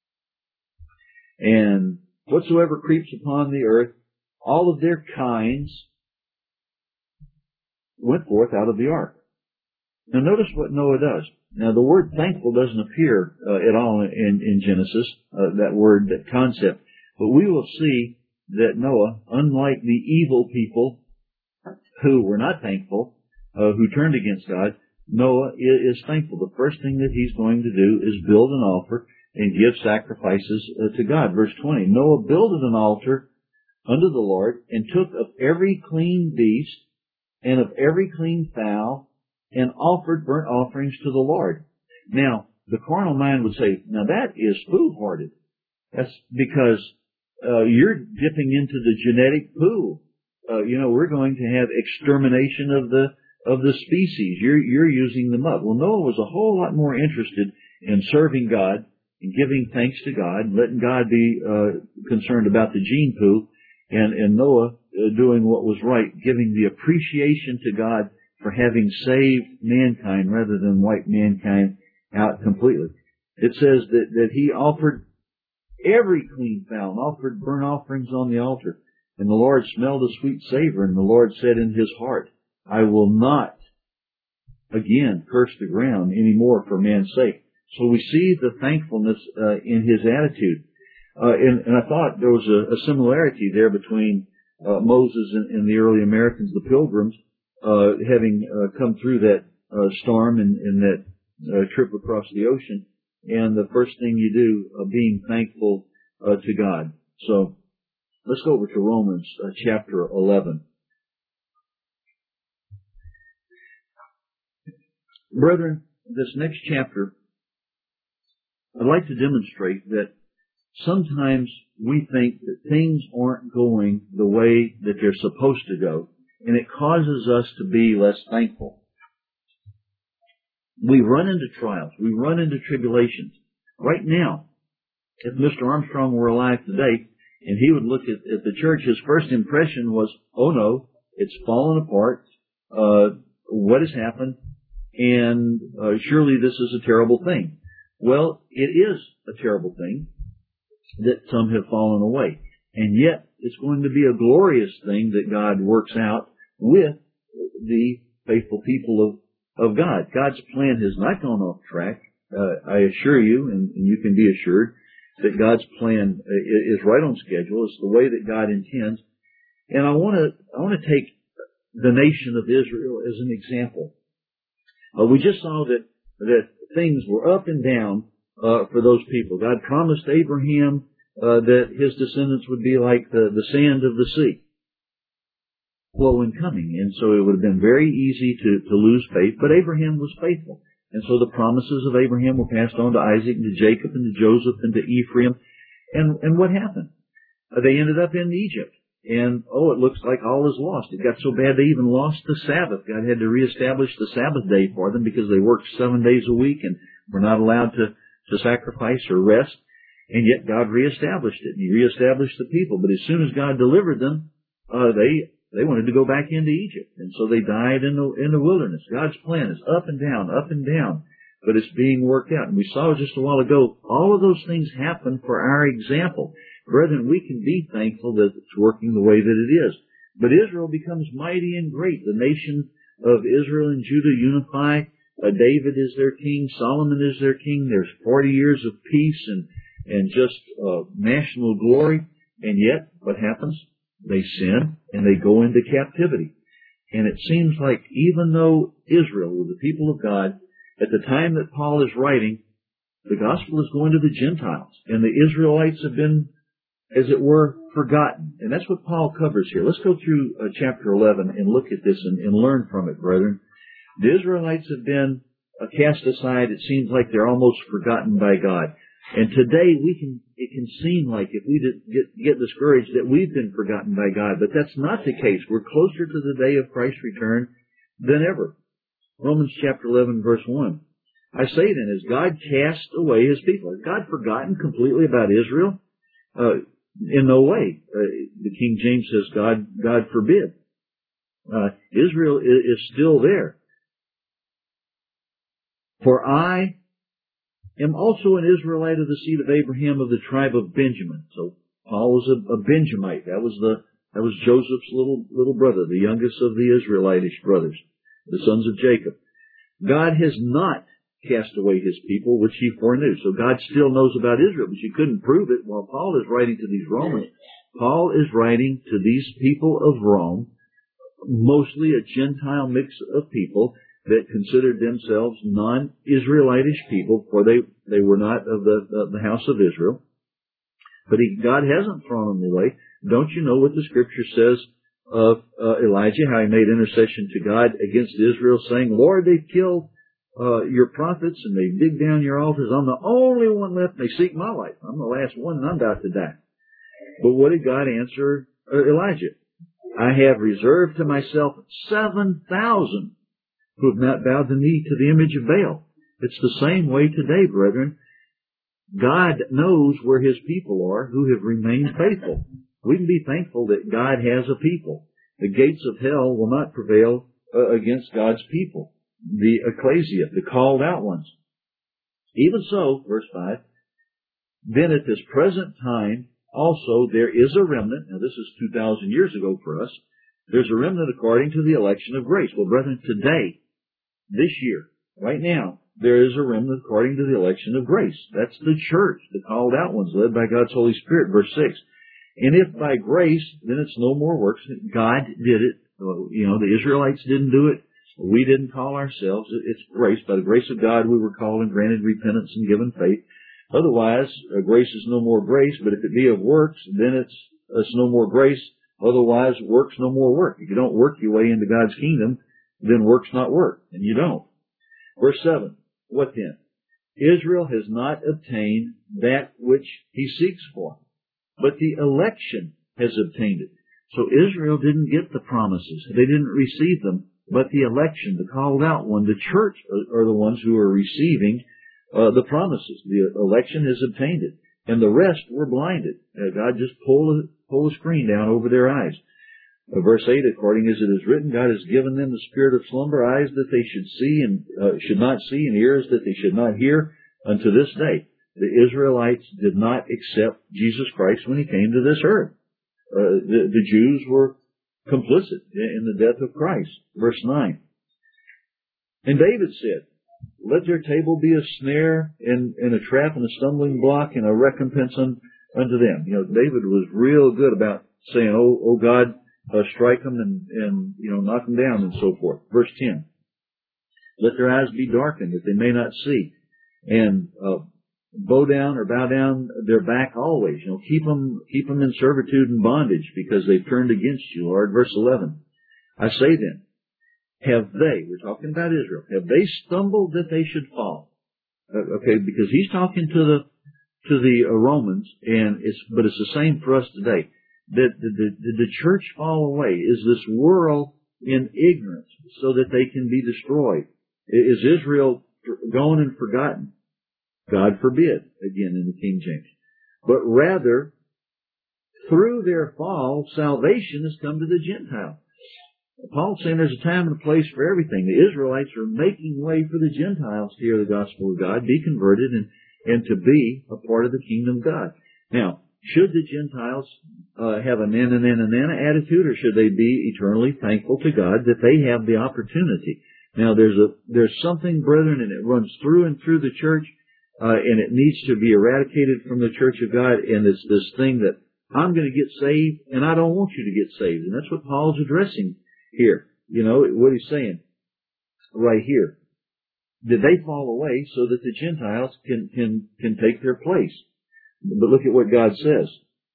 and whatsoever creeps upon the earth, all of their kinds went forth out of the ark. Now notice what Noah does. Now the word thankful doesn't appear uh, at all in, in Genesis, uh, that word, that concept. But we will see that Noah, unlike the evil people who were not thankful, uh, who turned against God, Noah is, is thankful. The first thing that he's going to do is build an altar and give sacrifices uh, to God. Verse twenty, Noah builded an altar unto the Lord and took of every clean beast and of every clean fowl and offered burnt offerings to the Lord. Now, the carnal mind would say, now that is foolhardy. That's because Uh, you're dipping into the genetic pool. Uh, you know, we're going to have extermination of the, of the species. You're, you're using them up. Well, Noah was a whole lot more interested in serving God and giving thanks to God, and letting God be, uh, concerned about the gene pool, and, and Noah uh, doing what was right, giving the appreciation to God for having saved mankind rather than wipe mankind out completely. It says that, that he offered every clean fowl and offered burnt offerings on the altar. And the Lord smelled a sweet savor, and the Lord said in his heart, I will not again curse the ground any more for man's sake. So we see the thankfulness uh, in his attitude. Uh, and, and I thought there was a, a similarity there between uh, Moses and, and the early Americans, the Pilgrims, uh, having uh, come through that uh, storm and, and that uh, trip across the ocean. And the first thing you do, uh, being thankful uh, to God. So let's go over to Romans uh, chapter eleven. Brethren, this next chapter, I'd like to demonstrate that sometimes we think that things aren't going the way that they're supposed to go, and it causes us to be less thankful. We run into trials. We run into tribulations. Right now, if Mister Armstrong were alive today, and he would look at, at the church, his first impression was, oh no, it's fallen apart. Uh, what has happened? And uh, surely this is a terrible thing. Well, it is a terrible thing that some have fallen away. And yet, it's going to be a glorious thing that God works out with the faithful people of, of God. God's plan has not gone off track. Uh, I assure you, and, and you can be assured, that God's plan is right on schedule. It's the way that God intends. And I want to, I want to take the nation of Israel as an example. Uh, we just saw that, that things were up and down, uh, for those people. God promised Abraham, uh, that his descendants would be like the, the sand of the sea, flow and coming. And so it would have been very easy to, to lose faith, but Abraham was faithful. And so the promises of Abraham were passed on to Isaac and to Jacob and to Joseph and to Ephraim. And, and what happened? Uh, they ended up in Egypt. And, oh, it looks like all is lost. It got so bad they even lost the Sabbath. God had to reestablish the Sabbath day for them because they worked seven days a week and were not allowed to, to sacrifice or rest. And yet God reestablished it. And He reestablished the people. But as soon as God delivered them, uh, they They wanted to go back into Egypt, and so they died in the, in the wilderness. God's plan is up and down, up and down, but it's being worked out. And we saw just a while ago, all of those things happen for our example. Brethren, we can be thankful that it's working the way that it is. But Israel becomes mighty and great. The nation of Israel and Judah unify. Uh, David is their king. Solomon is their king. There's forty years of peace and, and just uh, national glory. And yet, what happens? They sin, and they go into captivity. And it seems like even though Israel were the people of God, at the time that Paul is writing, the gospel is going to the Gentiles, and the Israelites have been, as it were, forgotten. And that's what Paul covers here. Let's go through uh, chapter eleven and look at this and, and learn from it, brethren. The Israelites have been uh, cast aside. It seems like they're almost forgotten by God. And today we can, it can seem like if we get, get discouraged that we've been forgotten by God, but that's not the case. We're closer to the day of Christ's return than ever. Romans chapter eleven verse one. I say then, has God cast away His people? Has God forgotten completely about Israel? Uh, in no way. Uh, the King James says God, God forbid. Uh, Israel is, is still there. For I am also an Israelite of the seed of Abraham of the tribe of Benjamin. So Paul was a, a Benjamite. That was the that was Joseph's little little brother, the youngest of the Israelitish brothers, the sons of Jacob. God has not cast away His people, which He foreknew. So God still knows about Israel, but you couldn't prove it. While Paul is writing to these Romans, Paul is writing to these people of Rome, mostly a Gentile mix of people that considered themselves non-Israelitish people, for they, they were not of the, of the house of Israel. But he, God hasn't thrown them away. Don't you know what the Scripture says of uh, Elijah, how he made intercession to God against Israel, saying, Lord, they've killed uh, your prophets and they dig down your altars. I'm the only one left. They seek my life. I'm the last one and I'm about to die. But what did God answer uh, Elijah? I have reserved to myself seven thousand who have not bowed the knee to the image of Baal. It's the same way today, brethren. God knows where His people are who have remained faithful. We can be thankful that God has a people. The gates of hell will not prevail uh, against God's people, the ecclesia, the called out ones. Even so, verse five, then at this present time also there is a remnant. Now this is two thousand years ago for us. There's a remnant according to the election of grace. Well, brethren, today, this year, right now, there is a remnant according to the election of grace. That's the church, the called out ones, led by God's Holy Spirit, verse six. And if by grace, then it's no more works. God did it. You know, the Israelites didn't do it. We didn't call ourselves. It's grace. By the grace of God, we were called and granted repentance and given faith. Otherwise, grace is no more grace. But if it be of works, then it's, it's no more grace. Otherwise, works no more work. If you don't work your way into God's kingdom, then works not work, and you don't. Verse seven, what then? Israel has not obtained that which he seeks for, but the election has obtained it. So Israel didn't get the promises. They didn't receive them, but the election, the called out one, the church are the ones who are receiving uh, the promises. The election has obtained it. And the rest were blinded. Uh, God just pulled a, pulled a screen down over their eyes. Uh, verse eight, according as it is written, God has given them the spirit of slumber, eyes that they should see and uh, should not see, and ears that they should not hear, unto this day. The Israelites did not accept Jesus Christ when he came to this earth. Uh, the, the Jews were complicit in the death of Christ. Verse nine. And David said, let their table be a snare and, and a trap and a stumbling block and a recompense un, unto them. You know, David was real good about saying, oh, oh God, uh, strike them and, and, you know, knock them down and so forth. Verse ten. Let their eyes be darkened that they may not see, and uh, bow down or bow down their back always. You know, keep them, keep them in servitude and bondage because they've turned against you, Lord. Verse eleven. I say then, have they, we're talking about Israel, have they stumbled that they should fall? Uh, okay, because he's talking to the, to the uh, Romans, and it's, but it's the same for us today. Did, did, did, did the church fall away? Is this world in ignorance so that they can be destroyed? Is Israel gone and forgotten? God forbid, again in the King James. But rather, through their fall, salvation has come to the Gentile. Paul's saying there's a time and a place for everything. The Israelites are making way for the Gentiles to hear the gospel of God, be converted, and, and to be a part of the kingdom of God. Now, should the Gentiles uh, have a nana, nana, nana attitude, or should they be eternally thankful to God that they have the opportunity? Now, there's a there's something, brethren, and it runs through and through the church, uh, and it needs to be eradicated from the church of God, and it's this thing that I'm going to get saved, and I don't want you to get saved. And that's what Paul's addressing here. You know, what he's saying right here. Did they fall away so that the Gentiles can, can, can take their place? But look at what God says.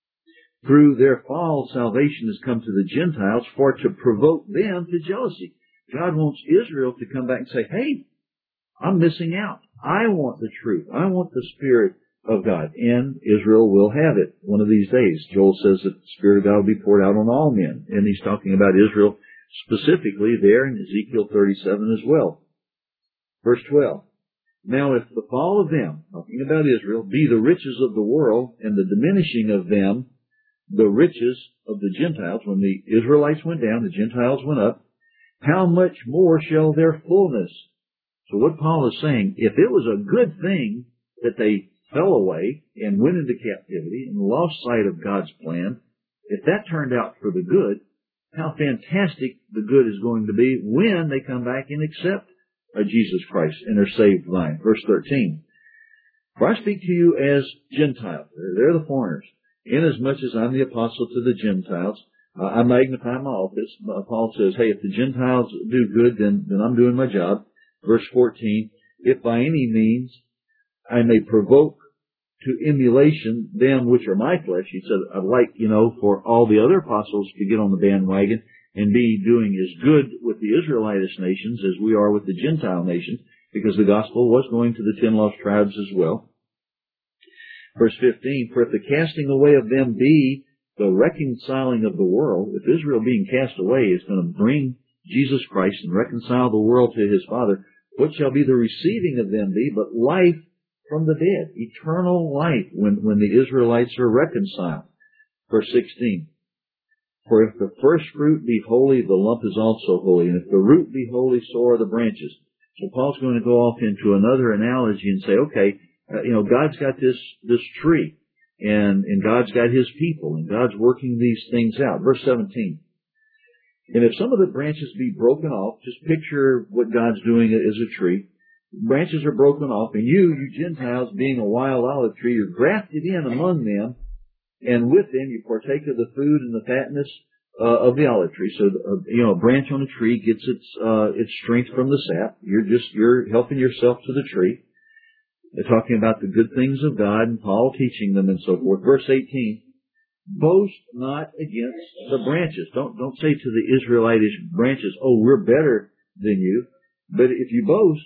Through their fall, salvation has come to the Gentiles for to provoke them to jealousy. God wants Israel to come back and say, hey, I'm missing out. I want the truth. I want the Spirit of God. And Israel will have it one of these days. Joel says that the Spirit of God will be poured out on all men. And he's talking about Israel specifically there in Ezekiel thirty-seven as well. Verse twelve. Now if the fall of them, talking about Israel, be the riches of the world, and the diminishing of them, the riches of the Gentiles, when the Israelites went down, the Gentiles went up, how much more shall their fullness? So what Paul is saying, if it was a good thing that they fell away and went into captivity and lost sight of God's plan, if that turned out for the good, how fantastic the good is going to be when they come back and accept uh, Jesus Christ and are saved by Him. Verse thirteen. For I speak to you as Gentiles. They're, they're the foreigners. Inasmuch as I'm the apostle to the Gentiles, uh, I magnify my office. Uh, Paul says, hey, if the Gentiles do good, then, then I'm doing my job. Verse fourteen. If by any means I may provoke to emulation them which are my flesh. He said, I'd like, you know, for all the other apostles to get on the bandwagon and be doing as good with the Israelitish nations as we are with the Gentile nations, because the gospel was going to the ten lost tribes as well. Verse fifteen, for if the casting away of them be the reconciling of the world, if Israel being cast away is going to bring Jesus Christ and reconcile the world to His Father, what shall be the receiving of them be but life from the dead, eternal life, when, when the Israelites are reconciled. Verse sixteen. For if the first fruit be holy, the lump is also holy. And if the root be holy, so are the branches. So Paul's going to go off into another analogy and say, okay, uh, you know, God's got this, this tree, and, and God's got His people, and God's working these things out. Verse seventeen. And if some of the branches be broken off, just picture what God's doing as a tree. Branches are broken off, and you, you Gentiles, being a wild olive tree, you're grafted in among them, and with them you partake of the food and the fatness uh, of the olive tree. So, uh, you know, a branch on a tree gets its uh, its strength from the sap. You're just you're helping yourself to the tree. They're talking about the good things of God, and Paul teaching them and so forth. Verse eighteen. Boast not against the branches. Don't don't say to the Israelitish branches, oh, we're better than you. But if you boast,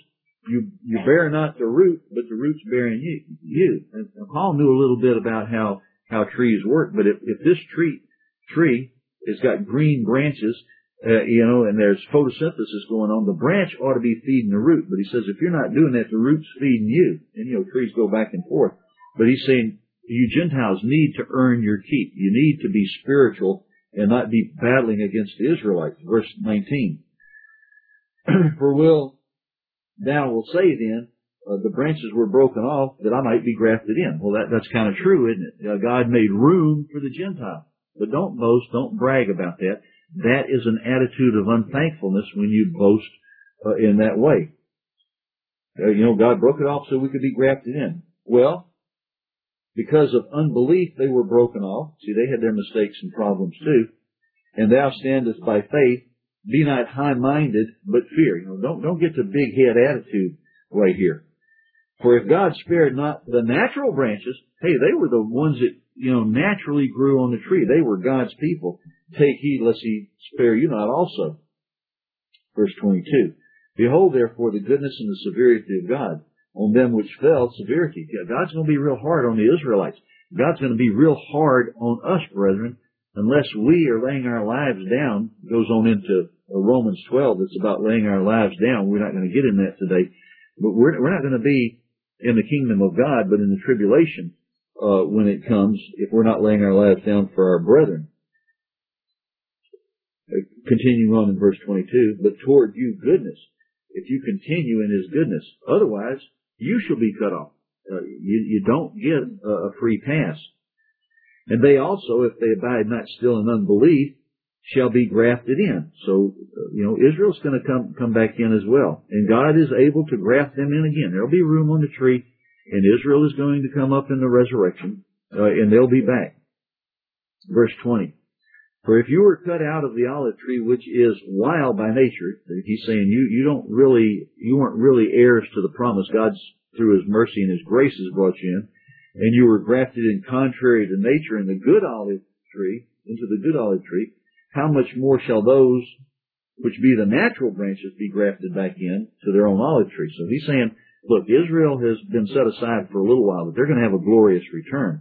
you, you bear not the root, but the root's bearing you. you. And Paul knew a little bit about how, how trees work, but if, if this tree, tree has got green branches, uh, you know, and there's photosynthesis going on, the branch ought to be feeding the root. But he says, if you're not doing that, the root's feeding you. And, you know, trees go back and forth. But he's saying, you Gentiles need to earn your keep. You need to be spiritual and not be battling against the Israelites. Verse nineteen. For will thou will say then, uh, the branches were broken off that I might be grafted in. Well, that, that's kind of true, isn't it? Uh, God made room for the Gentiles. But don't boast, don't brag about that. That is an attitude of unthankfulness when you boast uh, in that way. Uh, you know, God broke it off so we could be grafted in. Well, because of unbelief, they were broken off. See, they had their mistakes and problems too. And thou standest by faith. Be not high-minded, but fear. You know, don't, don't get the big head attitude right here. For if God spared not the natural branches, hey, they were the ones that, you know, naturally grew on the tree. They were God's people. Take heed lest he spare you not also. Verse twenty-two. Behold, therefore, the goodness and the severity of God on them which fell, severity. Yeah, God's going to be real hard on the Israelites. God's going to be real hard on us, brethren, unless we are laying our lives down. It goes on into Romans twelve. It's about laying our lives down. We're not going to get in that today. But we're, we're not going to be in the kingdom of God, but in the tribulation uh, when it comes, if we're not laying our lives down for our brethren. Uh, continuing on in verse twenty-two, but toward you goodness, if you continue in his goodness. Otherwise, you shall be cut off. Uh, you, you don't get a, a free pass. And they also, if they abide not still in unbelief, shall be grafted in. So, uh, you know, Israel's going to come, come back in as well. And God is able to graft them in again. There'll be room on the tree, and Israel is going to come up in the resurrection, uh, and they'll be back. Verse twenty. For if you were cut out of the olive tree, which is wild by nature, he's saying you, you don't really, you weren't really heirs to the promise. God's, through his mercy and his grace, has brought you in. And you were grafted in contrary to nature in the good olive tree, into the good olive tree. How much more shall those which be the natural branches be grafted back in to their own olive tree? So he's saying, look, Israel has been set aside for a little while, but they're going to have a glorious return.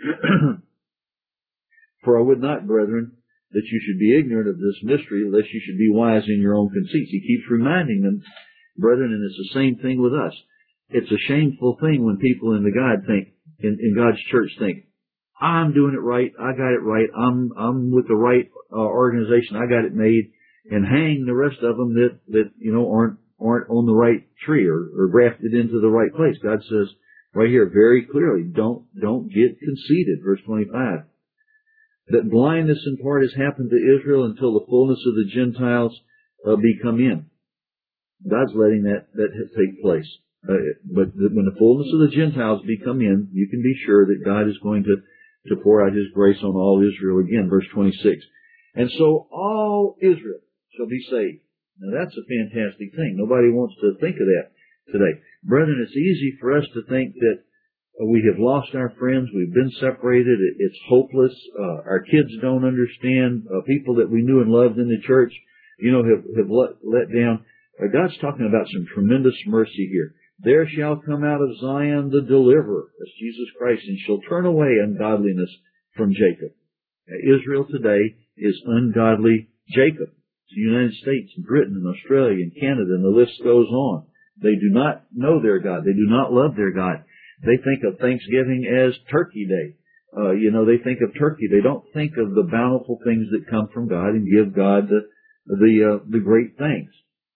For I would not, brethren, that you should be ignorant of this mystery, lest you should be wise in your own conceits. He keeps reminding them, brethren, and it's the same thing with us. It's a shameful thing when people in the God think, in, in God's church think, I'm doing it right, I got it right, I'm I'm with the right uh, organization, I got it made, and hang the rest of them that, that you know, aren't aren't on the right tree or, or grafted into the right place. God says right here very clearly, don't don't get conceited. Verse twenty-five. That blindness in part has happened to Israel until the fullness of the Gentiles uh, be come in. God's letting that, that take place. Uh, but the, when the fullness of the Gentiles be come in, you can be sure that God is going to, to pour out his grace on all Israel again. Verse twenty-six. And so all Israel shall be saved. Now that's a fantastic thing. Nobody wants to think of that today. Brethren, it's easy for us to think that we have lost our friends. We've been separated. It's hopeless. Uh, our kids don't understand. Uh, people that we knew and loved in the church, you know, have, have let, let down. Uh, God's talking about some tremendous mercy here. There shall come out of Zion the deliverer, that's Jesus Christ, and shall turn away ungodliness from Jacob. Now, Israel today is ungodly Jacob. It's the United States, and Britain, and Australia, and Canada, and the list goes on. They do not know their God. They do not love their God. They think of Thanksgiving as Turkey Day. Uh, you know, they think of turkey. They don't think of the bountiful things that come from God and give God the the uh, the great things.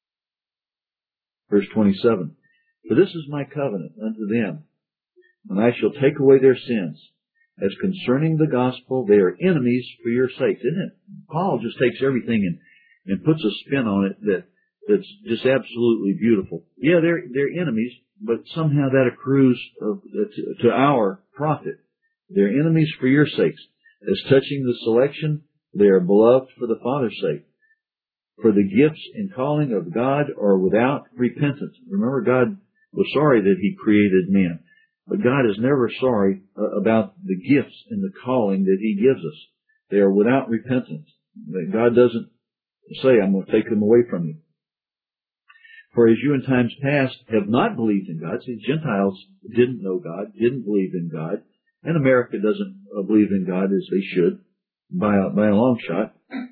Verse twenty-seven. For this is my covenant unto them, and I shall take away their sins. As concerning the gospel, they are enemies for your sakes. Isn't it? Paul just takes everything and, and puts a spin on it that that's just absolutely beautiful. Yeah, they're they're enemies, but somehow that accrues uh, to, to our profit. They're enemies for your sakes. As touching the selection, they are beloved for the Father's sake. For the gifts and calling of God are without repentance. Remember, God was sorry that he created man. But God is never sorry uh, about the gifts and the calling that he gives us. They are without repentance. God doesn't say, I'm going to take them away from you. For as you in times past have not believed in God, see, Gentiles didn't know God, didn't believe in God, and America doesn't uh, believe in God as they should, by a, by a long shot.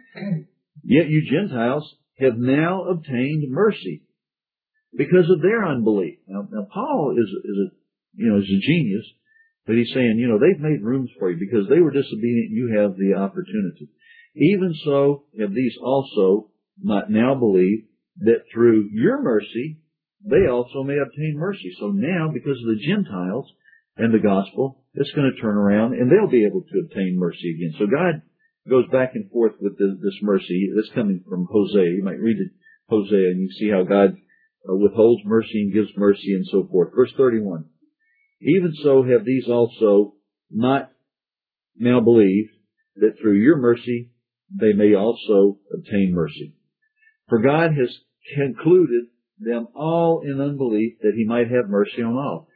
Yet you Gentiles have now obtained mercy because of their unbelief. Now, now Paul is, is a, you know, is a genius, but he's saying, you know, they've made rooms for you because they were disobedient. You have the opportunity. Even so, have these also not now believed that through your mercy, they also may obtain mercy. So now, because of the Gentiles and the gospel, it's going to turn around and they'll be able to obtain mercy again. So God goes back and forth with this, this mercy. That's coming from Hosea. You might read it, Hosea, and you see how God uh, withholds mercy and gives mercy and so forth. Verse thirty-one. Even so have these also not now believed that through your mercy they may also obtain mercy. For God has concluded them all in unbelief that he might have mercy on all.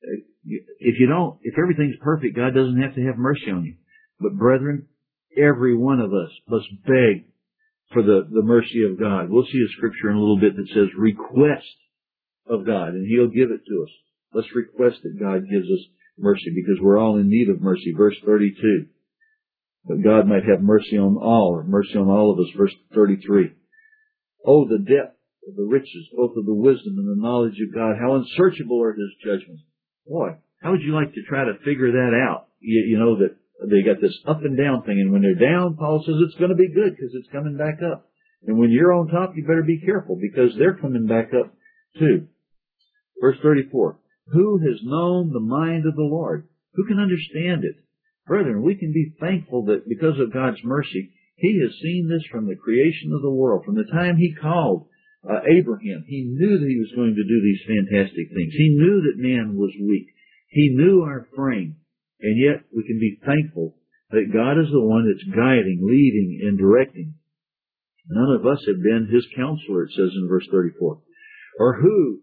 If you don't, if everything's perfect, God doesn't have to have mercy on you. But brethren, every one of us must beg for the, the mercy of God. We'll see a scripture in a little bit that says request of God, and he'll give it to us. Let's request that God gives us mercy because we're all in need of mercy. Verse thirty-two. That God might have mercy on all, or mercy on all of us. Verse thirty-three. Oh, the depth of the riches, both of the wisdom and the knowledge of God. How unsearchable are his judgments. Boy, how would you like to try to figure that out? You, you know that they got this up and down thing, and when they're down, Paul says it's going to be good because it's coming back up. And when you're on top, you better be careful because they're coming back up too. Verse thirty-four. Who has known the mind of the Lord? Who can understand it? Brethren, we can be thankful that because of God's mercy, he has seen this from the creation of the world. From the time he called uh, Abraham, he knew that he was going to do these fantastic things. He knew that man was weak. He knew our frame. And yet we can be thankful that God is the one that's guiding, leading, and directing. None of us have been his counselor, it says in verse thirty-four. Or who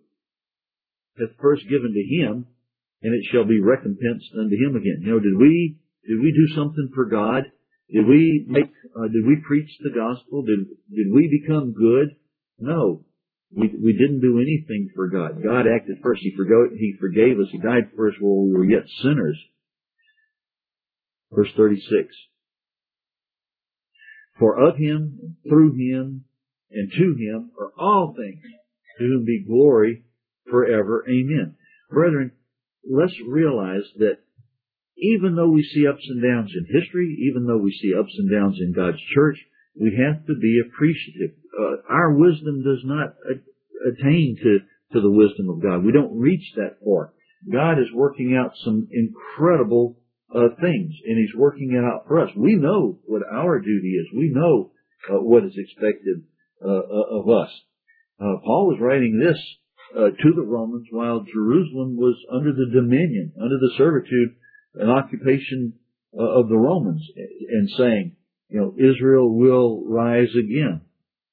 hath first given to him, and it shall be recompensed unto him again. You know, did we did we do something for God? Did we make uh, did we preach the gospel? Did did we become good? No, we we didn't do anything for God. God acted first. He forgave He forgave us. He died for us while we were yet sinners. Verse thirty-six. For of him, through him, and to him are all things, to whom be glory forever. Amen. Brethren, let's realize that even though we see ups and downs in history, even though we see ups and downs in God's church, we have to be appreciative. Uh, our wisdom does not a- attain to, to the wisdom of God. We don't reach that far. God is working out some incredible uh, things, and he's working it out for us. We know what our duty is. We know uh, what is expected uh, of us. Uh, Paul was writing this uh, to the Romans while Jerusalem was under the dominion, under the servitude and occupation uh, of the Romans, and saying, you know, Israel will rise again.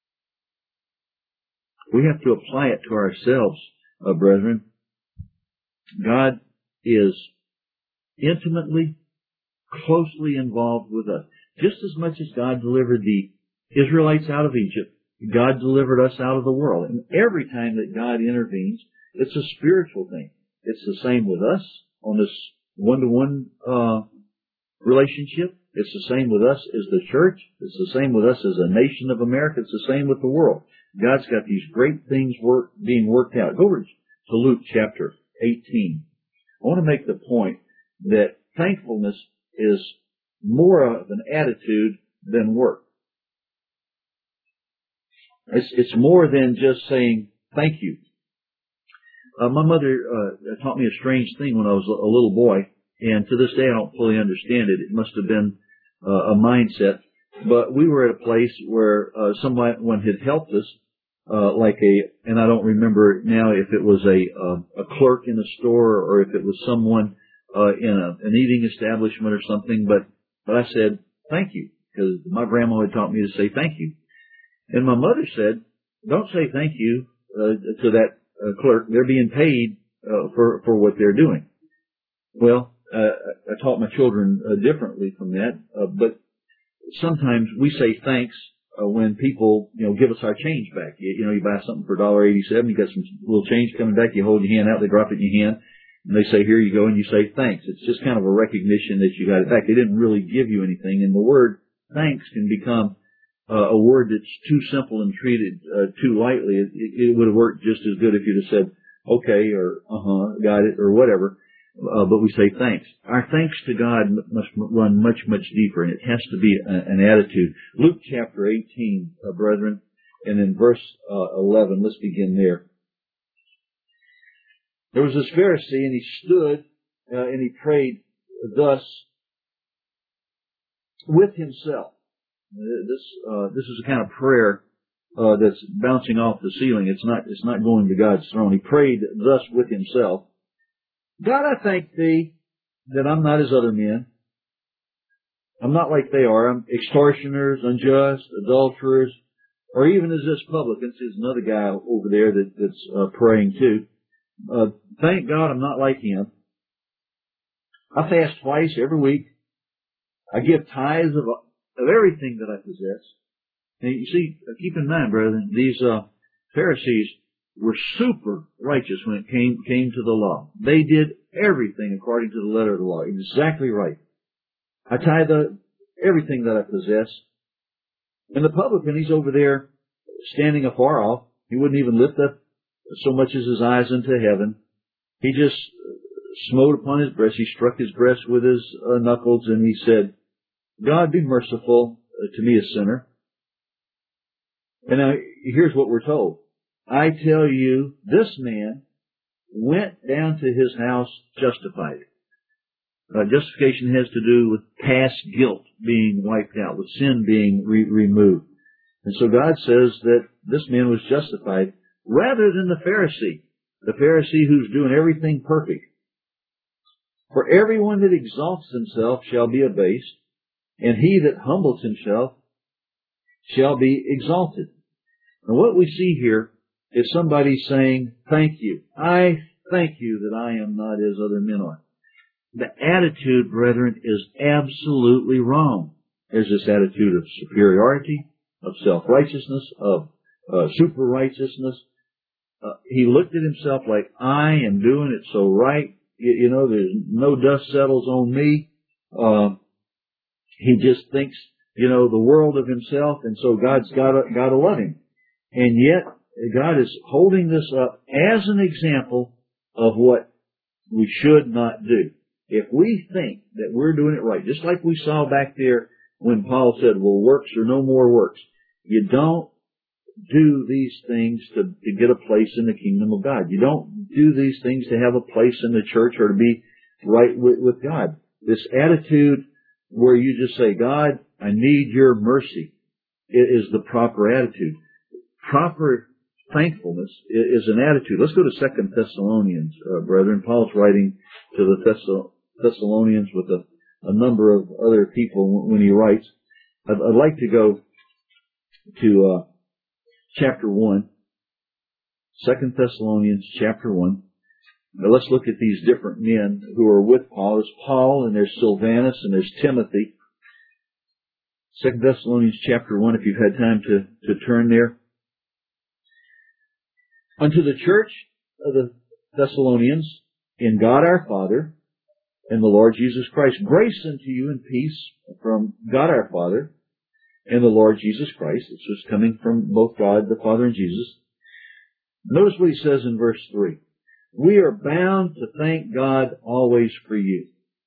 We have to apply it to ourselves, uh, brethren. God is intimately, closely involved with us. Just as much as God delivered the Israelites out of Egypt, God delivered us out of the world. And every time that God intervenes, it's a spiritual thing. It's the same with us on this one-to-one uh, relationship. It's the same with us as the church. It's the same with us as a nation of America. It's the same with the world. God's got these great things work, being worked out. Go over to Luke chapter eighteen. I want to make the point that thankfulness is more of an attitude than work. It's, it's more than just saying thank you. Uh, my mother uh, taught me a strange thing when I was a little boy, and to this day I don't fully understand it. It must have been uh, a mindset. But we were at a place where uh, someone had helped us, uh, like a, and I don't remember now if it was a uh, a clerk in a store or if it was someone uh, in a, an eating establishment or something. But but I said thank you because my grandma had taught me to say thank you, and my mother said don't say thank you uh, to that uh, clerk. They're being paid uh, for for what they're doing. Well, uh, I taught my children uh, differently from that, uh, but sometimes we say thanks uh, when people, you know, give us our change back. You, you know, you buy something for a dollar eighty-seven, you got some little change coming back, you hold your hand out, they drop it in your hand, and they say, here you go, and you say thanks. It's just kind of a recognition that you got it back. They didn't really give you anything, and the word thanks can become uh, a word that's too simple and treated uh, too lightly. It, it, it would have worked just as good if you'd have said, okay, or uh-huh, got it, or whatever. Uh, but we say thanks. Our thanks to God must run much, much deeper, and it has to be a, an attitude. Luke chapter eighteen, uh, brethren, and in verse uh, eleven, let's begin there. There was this Pharisee, and he stood uh, and he prayed thus with himself. This uh, this is a kind of prayer uh, that's bouncing off the ceiling. It's not it's not going to God's throne. He prayed thus with himself. God, I thank Thee that I'm not as other men. I'm not like they are. I'm extortioners, unjust, adulterers, or even as this publican. There's another guy over there that, that's uh, praying too. Uh, thank God I'm not like him. I fast twice every week. I give tithes of, of everything that I possess. And you see, keep in mind, brethren, these uh, Pharisees were super righteous when it came came to the law. They did everything according to the letter of the law. Exactly right. I tithe the, everything that I possess. And the publican, he's over there standing afar off. He wouldn't even lift up so much as his eyes into heaven. He just smote upon his breast. He struck his breast with his uh, knuckles, and he said, God, be merciful to me, a sinner. And now, here's what we're told. I tell you, this man went down to his house justified. Uh, justification has to do with past guilt being wiped out, with sin being re- removed. And so God says that this man was justified rather than the Pharisee, the Pharisee who's doing everything perfect. For everyone that exalts himself shall be abased, and he that humbles himself shall be exalted. Now what we see here is somebody saying, thank you. I thank you that I am not as other men are. The attitude, brethren, is absolutely wrong. There's this attitude of superiority, of self-righteousness, of uh, super-righteousness. Uh, he looked at himself like, I am doing it so right. You, you know, there's no dust settles on me. Uh, he just thinks, you know, the world of himself, and so God's got to, got to love him. And yet, God is holding this up as an example of what we should not do. If we think that we're doing it right, just like we saw back there when Paul said, well, works or no more works. You don't do these things to, to get a place in the kingdom of God. You don't do these things to have a place in the church or to be right with, with God. This attitude where you just say, God, I need your mercy, is the proper attitude. Proper thankfulness is an attitude. Let's go to Second Thessalonians, uh, brethren. Paul's writing to the Thess- Thessalonians with a, a number of other people when he writes. I'd, I'd like to go to uh, chapter one, Second Thessalonians chapter one. Now let's look at these different men who are with Paul. There's Paul, and there's Silvanus, and there's Timothy. Second Thessalonians chapter one, if you've had time to, to turn there. Unto the church of the Thessalonians, in God our Father and the Lord Jesus Christ, grace unto you and peace from God our Father and the Lord Jesus Christ. This was coming from both God the Father and Jesus. Notice what he says in verse three. We are bound to thank God always for you.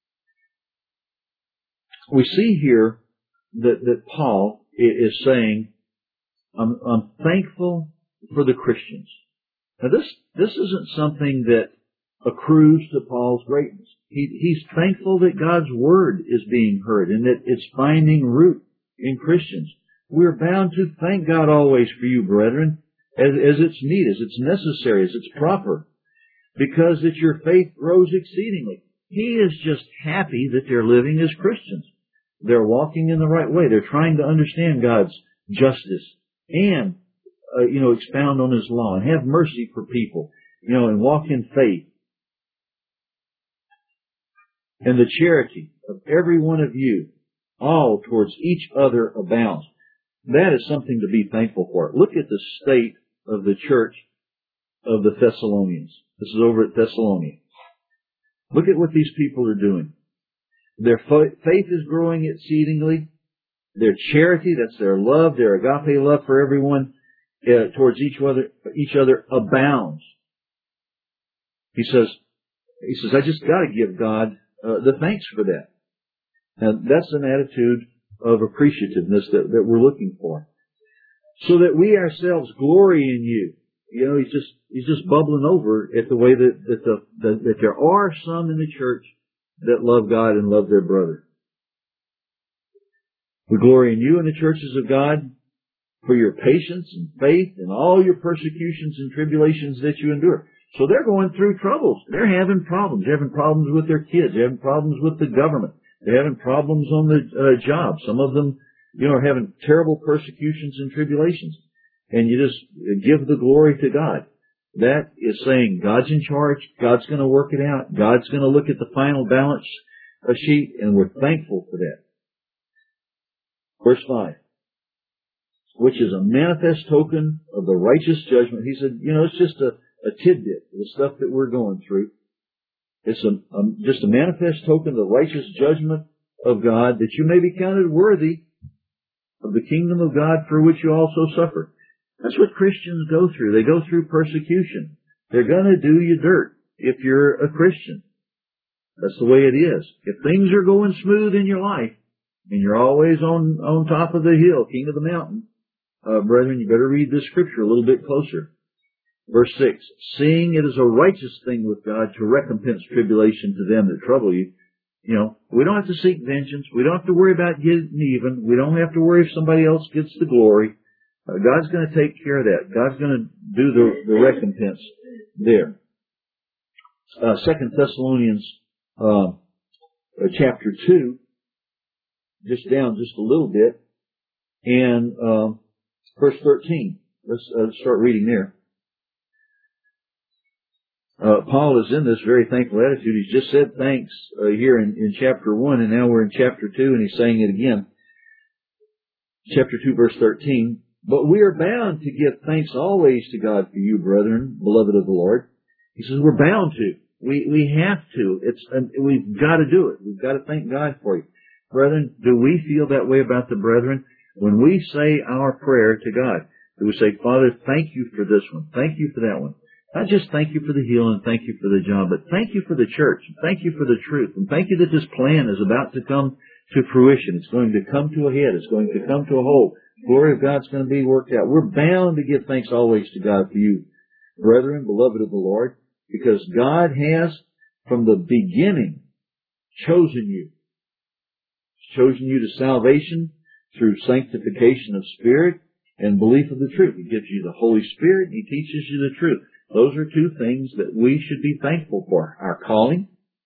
We see here that, that Paul is saying, I'm, I'm thankful for the Christians. Now this, this isn't something that accrues to Paul's greatness. He, he's thankful that God's Word is being heard and that it's finding root in Christians. We're bound to thank God always for you, brethren, as, as it's neat, as it's necessary, as it's proper, because that your faith grows exceedingly. He is just happy that they're living as Christians. They're walking in the right way. They're trying to understand God's justice and Uh, you know, expound on His law and have mercy for people, you know, and walk in faith. And the charity of every one of you, all towards each other abounds. that is something to be thankful for. Look at the state of the church of the Thessalonians. This is over at Thessalonica. Look at what these people are doing. Their faith is growing exceedingly. Their charity, that's their love, their agape love for everyone uh, towards each other, each other abounds. He says, he says, I just got to give God uh, the thanks for that. And that's an attitude of appreciativeness that, that we're looking for. So that we ourselves glory in you. You know, he's just, he's just bubbling over at the way that, that the, that, that there are some in the church that love God and love their brother. We glory in you in the churches of God for your patience and faith and all your persecutions and tribulations that you endure. So they're going through troubles. They're having problems. They're having problems with their kids. They're having problems with the government. They're having problems on the uh, job. Some of them, you know, are having terrible persecutions and tribulations. And you just give the glory to God. That is saying God's in charge. God's going to work it out. God's going to look at the final balance sheet, and we're thankful for that. Verse five, which is a manifest token of the righteous judgment. He said, you know, it's just a, a tidbit of the stuff that we're going through. It's a, a, just a manifest token of the righteous judgment of God, that you may be counted worthy of the kingdom of God for which you also suffer. That's what Christians go through. They go through persecution. They're going to do you dirt if you're a Christian. That's the way it is. If things are going smooth in your life, and you're always on, on top of the hill, king of the mountain, uh, brethren, you better read this scripture a little bit closer. Verse six, seeing it is a righteous thing with God to recompense tribulation to them that trouble you. You know, we don't have to seek vengeance. We don't have to worry about getting even. We don't have to worry if somebody else gets the glory. Uh, God's going to take care of that. God's going to do the, the recompense there. Uh, Second Thessalonians, uh, uh, chapter two, just down just a little bit, and, uh, verse thirteen. Let's uh, start reading there. Uh, Paul is in this very thankful attitude. He's just said thanks uh, here in, in chapter one, and now we're in chapter two, and he's saying it again. Chapter two, verse thirteen. But we are bound to give thanks always to God for you, brethren, beloved of the Lord. He says we're bound to. We we have to. It's uh, we've got to do it. We've got to thank God for you, brethren. Do we feel that way about the brethren when we say our prayer to God? Do we say, Father, thank you for this one, thank you for that one? Not just thank you for the healing, thank you for the job, but thank you for the church, thank you for the truth, and thank you that this plan is about to come to fruition. It's going to come to a head. It's going to come to a whole. Glory of God's going to be worked out. We're bound to give thanks always to God for you, brethren, beloved of the Lord, because God has from the beginning chosen you. He's chosen you to salvation through sanctification of spirit and belief of the truth. He gives you the Holy Spirit, and He teaches you the truth. Those are two things that we should be thankful for. Our calling,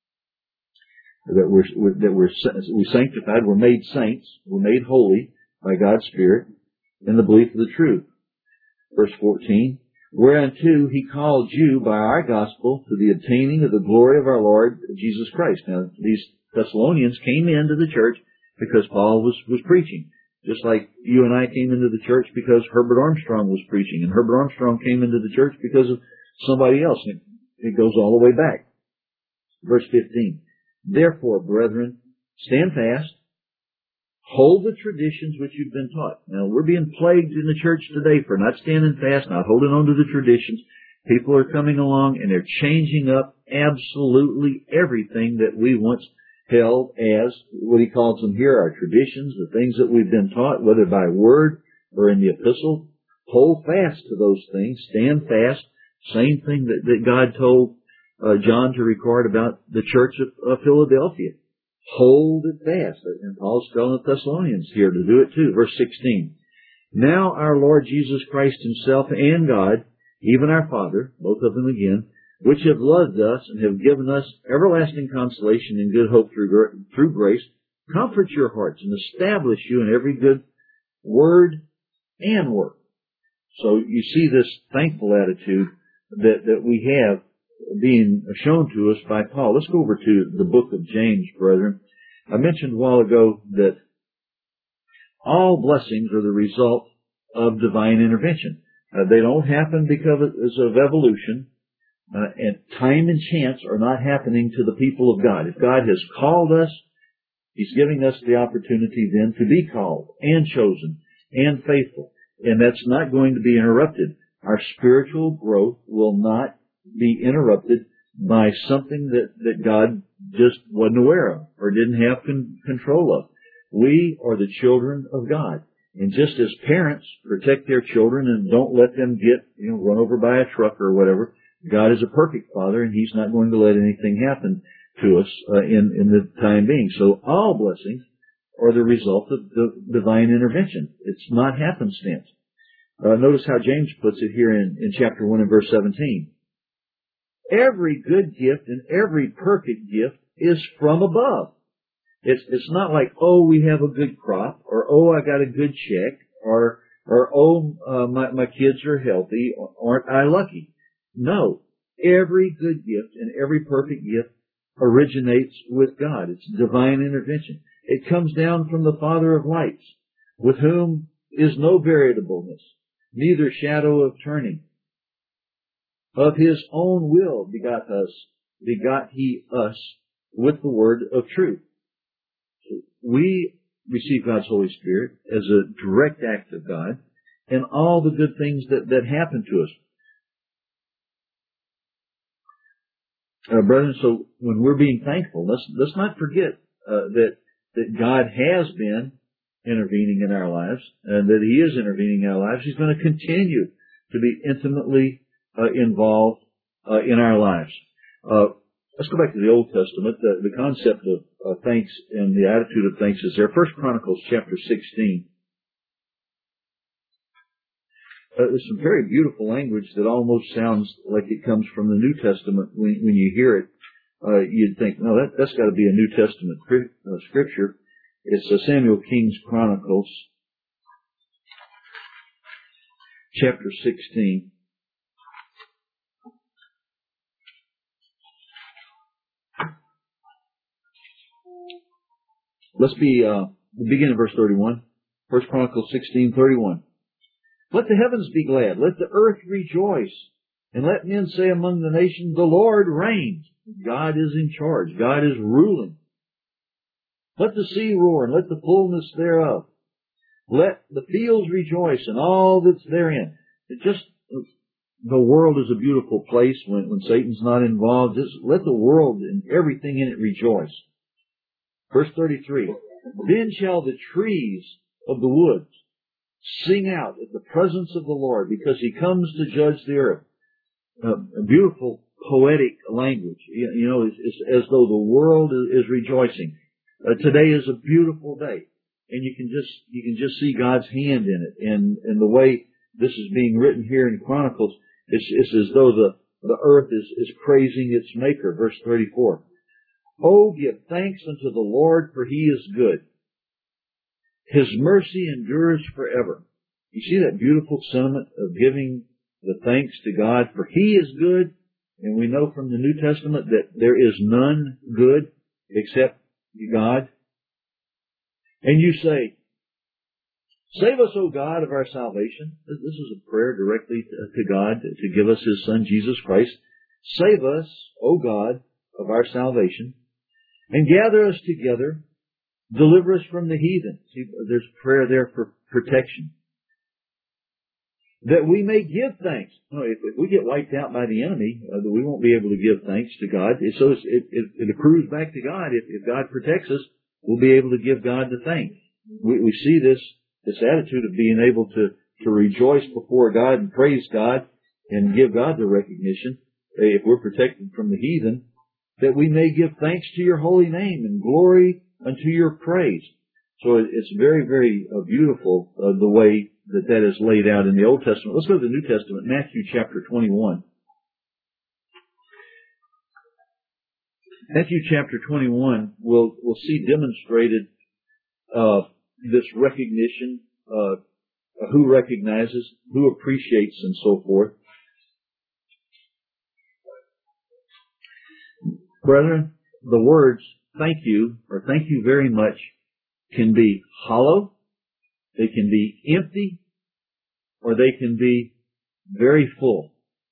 that we're, that we're, we're sanctified, we're made saints, we're made holy by God's Spirit, and the belief of the truth. Verse fourteen, whereunto He called you by our gospel to the obtaining of the glory of our Lord Jesus Christ. Now, these Thessalonians came into the church because Paul was, was preaching. Just like you and I came into the church because Herbert Armstrong was preaching, and Herbert Armstrong came into the church because of somebody else. It goes all the way back. Verse fifteen, therefore, brethren, stand fast, hold the traditions which you've been taught. Now, we're being plagued in the church today for not standing fast, not holding on to the traditions. People are coming along and they're changing up absolutely everything that we once held as, what he calls them here, our traditions, the things that we've been taught, whether by word or in the epistle. Hold fast to those things. Stand fast. Same thing that, that God told uh, John to record about the church of, of Philadelphia. Hold it fast. And Paul's telling the Thessalonians here to do it too. Verse sixteen. Now our Lord Jesus Christ Himself and God, even our Father, both of them again, which have loved us and have given us everlasting consolation and good hope through, through grace, comfort your hearts and establish you in every good word and work. So you see this thankful attitude that, that we have being shown to us by Paul. Let's go over to the book of James, brethren. I mentioned a while ago that All blessings are the result of divine intervention. Uh, they don't happen because of evolution, uh, and time and chance are not happening to the people of God. If God has called us, He's giving us the opportunity then to be called and chosen and faithful. And that's not going to be interrupted. Our spiritual growth will not be interrupted by something that, that God just wasn't aware of or didn't have con- control of. We are the children of God. And just as parents protect their children and don't let them get, you know, run over by a truck or whatever, God is a perfect Father, and He's not going to let anything happen to us uh, in, in the time being. So all blessings are the result of the divine intervention. It's not happenstance. Uh, notice how James puts it here in, in chapter one and verse seventeen. Every good gift and every perfect gift is from above. It's, it's not like, oh, we have a good crop, or oh, I got a good check, or, or oh, uh, my, my kids are healthy, aren't I lucky? No. Every good gift and every perfect gift originates with God. It's divine intervention. It comes down from the Father of lights, with whom is no variableness, neither shadow of turning. Of His own will begot us, begot He us with the word of truth. We receive God's Holy Spirit as a direct act of God, and all the good things that, that happen to us. Uh, brethren, so when we're being thankful, let's, let's not forget uh, that, that God has been intervening in our lives, and that He is intervening in our lives. He's going to continue to be intimately uh, involved uh, in our lives. Uh, let's go back to the Old Testament. The, the concept of uh, thanks and the attitude of thanks is there. First Chronicles chapter sixteen. Uh, there's some very beautiful language that almost sounds like it comes from the New Testament. When, when you hear it, uh, you'd think, no, that, that's got to be a New Testament uh, scripture. It's uh, Samuel King's Chronicles, chapter sixteen. Let's be, uh, begin in verse thirty-one. First Chronicles sixteen, thirty-one. Let the heavens be glad, let the earth rejoice, and let men say among the nations, the Lord reigns. God is in charge. God is ruling. Let the sea roar, and let the fullness thereof. Let the fields rejoice, and all that's therein. It just, the world is a beautiful place when, when Satan's not involved. Just let the world and everything in it rejoice. Verse thirty-three. Then shall the trees of the woods sing out at the presence of the Lord, because He comes to judge the earth. Uh, a beautiful poetic language. You, you know, it's, it's as though the world is, is rejoicing. Uh, today is a beautiful day, and you can just you can just see God's hand in it. And and the way this is being written here in Chronicles, it's, it's as though the the earth is is praising its Maker. Verse thirty-four. Oh, give thanks unto the Lord, for He is good. His mercy endures forever. You see that beautiful sentiment of giving the thanks to God, for He is good. And we know from the New Testament that there is none good except God. And you say, save us, O God, of our salvation. This is a prayer directly to God to give us His Son, Jesus Christ. Save us, O God, of our salvation, and gather us together. Deliver us from the heathen. See, there's prayer there for protection. That we may give thanks. No, if, if we get wiped out by the enemy, uh, we won't be able to give thanks to God. So it, it, it accrues back to God. If, if God protects us, we'll be able to give God the thanks. We, we see this, this attitude of being able to, to rejoice before God and praise God and give God the recognition, if we're protected from the heathen, that we may give thanks to your holy name and glory unto your praise. So it's very, very uh, beautiful uh, the way that that is laid out in the Old Testament. Let's go to the New Testament, Matthew chapter twenty-one. Matthew chapter twenty-one, we'll, we'll see demonstrated uh, this recognition, uh, who recognizes, who appreciates, and so forth. Brethren, the words thank you or thank you very much can be hollow, They can be empty, or they can be very full.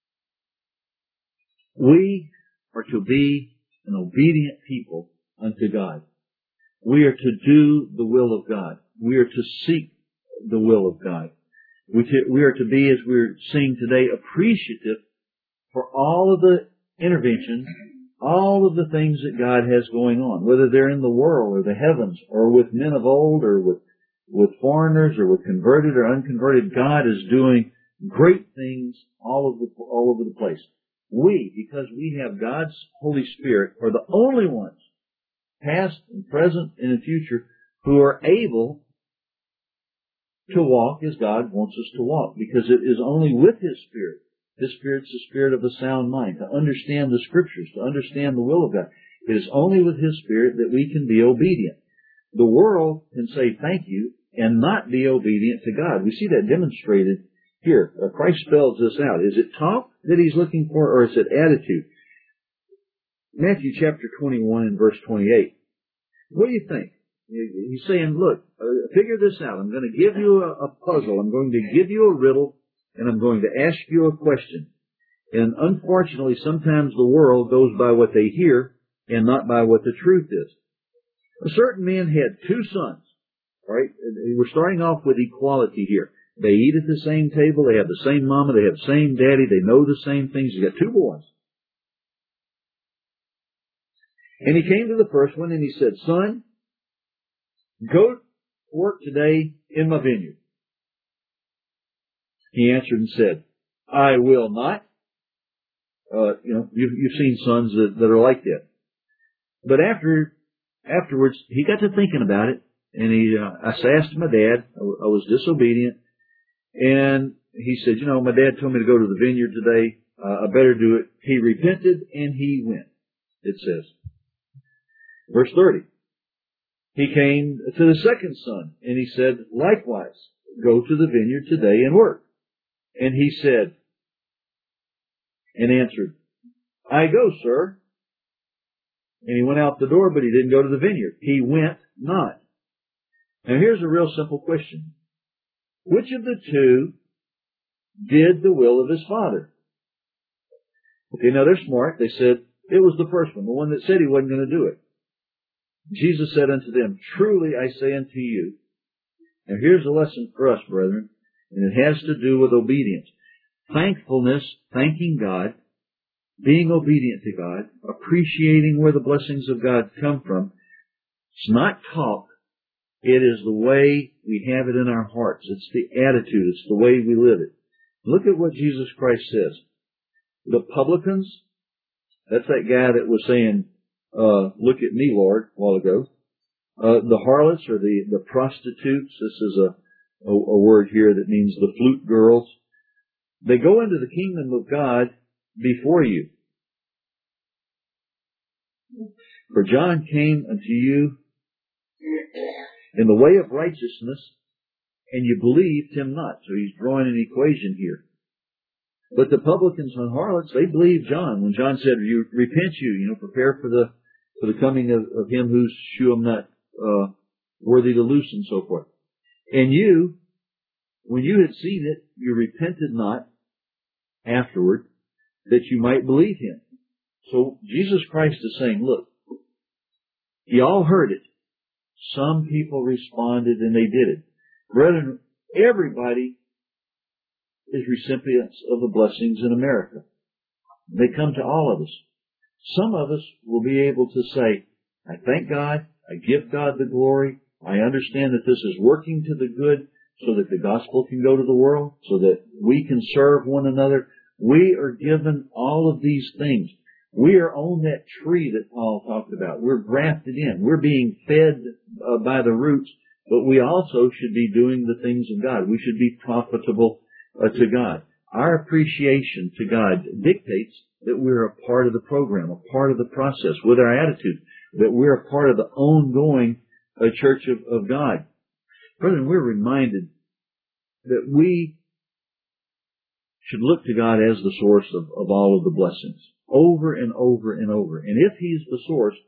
We are to be an obedient people unto God. We are to do the will of God. We are to seek the will of God. We, to, we are to be, as we're seeing today, appreciative for all of the interventions, all of the things that God has going on, whether they're in the world or the heavens or with men of old or with, with foreigners or with converted or unconverted. God is doing great things all over the, all over the place. We, because we have God's Holy Spirit, are the only ones, past and present and in future, who are able to walk as God wants us to walk, because it is only with His Spirit. His Spirit's the spirit of a sound mind, to understand the Scriptures, to understand the will of God. It is only with His Spirit that we can be obedient. The world can say thank you and not be obedient to God. We see that demonstrated here. Uh, Christ spells this out. Is it talk that He's looking for, or is it attitude? Matthew chapter twenty-one and verse twenty-eight. What do you think? He's saying, look, uh, figure this out. I'm going to give you a, a puzzle. I'm going to give you a riddle, and I'm going to ask you a question. And unfortunately, sometimes the world goes by what they hear and not by what the truth is. A certain man had two sons, right? We're starting off with equality here. They eat at the same table. They have the same mama. They have the same daddy. They know the same things. He's got two boys. And he came to the first one and he said, son, go work today in my vineyard. He answered and said, I will not. Uh, you know, you've, you've seen sons that, that are like that. But after, afterwards, he got to thinking about it, and he, uh, I asked my dad. I, I was disobedient, and he said, you know, my dad told me to go to the vineyard today. Uh, I better do it. He repented and he went, it says. Verse thirty. He came to the second son, and he said, likewise, go to the vineyard today and work. And he said, and answered, I go, sir. And he went out the door, but he didn't go to the vineyard. He went not. Now here's a real simple question. Which of the two did the will of his father? Okay, now they're smart. They said it was the first one, the one that said he wasn't going to do it. Jesus said unto them, truly I say unto you. Now here's a lesson for us, brethren, and it has to do with obedience. Thankfulness, thanking God, being obedient to God, appreciating where the blessings of God come from. It's not talk. It is the way we have it in our hearts. It's the attitude. It's the way we live it. Look at what Jesus Christ says. The publicans, that's that guy that was saying, uh, look at me, Lord, a while ago. Uh, the harlots or the, the prostitutes, this is a, a, a word here that means the flute girls. They go into the kingdom of God before you. For John came unto you in the way of righteousness, and you believed him not. So he's drawing an equation here. But the publicans and harlots, they believed John. When John said, you repent you, you know, prepare for the for the coming of, of him whose shoe I'm not uh, worthy to loose, and so forth. And you, when you had seen it, you repented not afterward, that you might believe him. So Jesus Christ is saying, look, you all heard it. Some people responded and they did it. Brethren, everybody is recipients of the blessings in America. They come to all of us. Some of us will be able to say, I thank God, I give God the glory, I understand that this is working to the good so that the gospel can go to the world, so that we can serve one another. We are given all of these things. We are on that tree that Paul talked about. We're grafted in. We're being fed uh, by the roots, but we also should be doing the things of God. We should be profitable uh, to God. Our appreciation to God dictates that we're a part of the program, a part of the process with our attitude, that we're a part of the ongoing uh, church of, of God. Brethren, we're reminded that we should look to God as the source of, of all of the blessings, over and over and over. And if He's the source,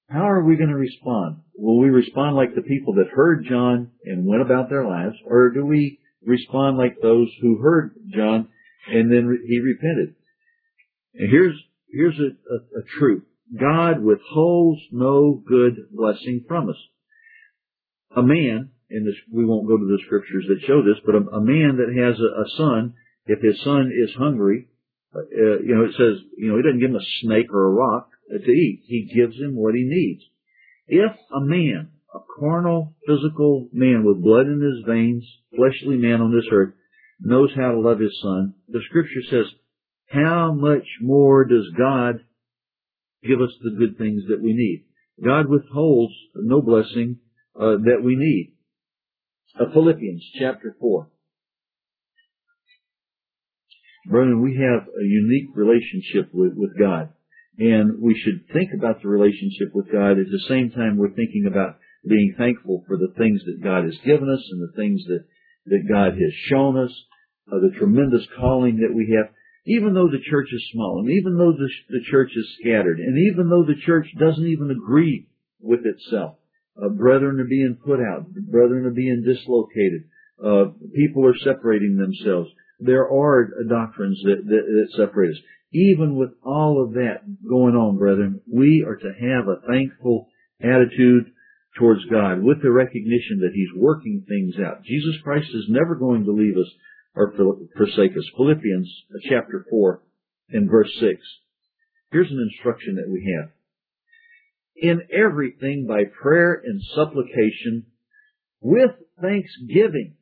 how are we going to respond? Will we respond like the people that heard John and went about their lives, or do we respond like those who heard John and then re- he repented? And here's here's a, a, a truth. God withholds no good blessing from us. A man, and this, we won't go to the scriptures that show this, but a, a man that has a, a son, if his son is hungry, uh, you know, it says, you know, he doesn't give him a snake or a rock to eat. He gives him what he needs. If a man, a carnal, physical man with blood in his veins, fleshly man on this earth, knows how to love his son, the scripture says, how much more does God give us the good things that we need? God withholds no blessing uh, that we need. Uh, Philippians chapter four. Brethren, we have a unique relationship with, with God. And we should think about the relationship with God at the same time we're thinking about being thankful for the things that God has given us and the things that, that God has shown us, uh, the tremendous calling that we have. Even though the church is small, and even though the, the church is scattered, and even though the church doesn't even agree with itself, uh, brethren are being put out, brethren are being dislocated, uh, people are separating themselves. There are doctrines that, that, that separate us. Even with all of that going on, brethren, we are to have a thankful attitude towards God with the recognition that He's working things out. Jesus Christ is never going to leave us or forsake us. Philippians chapter four and verse six. Here's an instruction that we have. In everything by prayer and supplication with thanksgiving,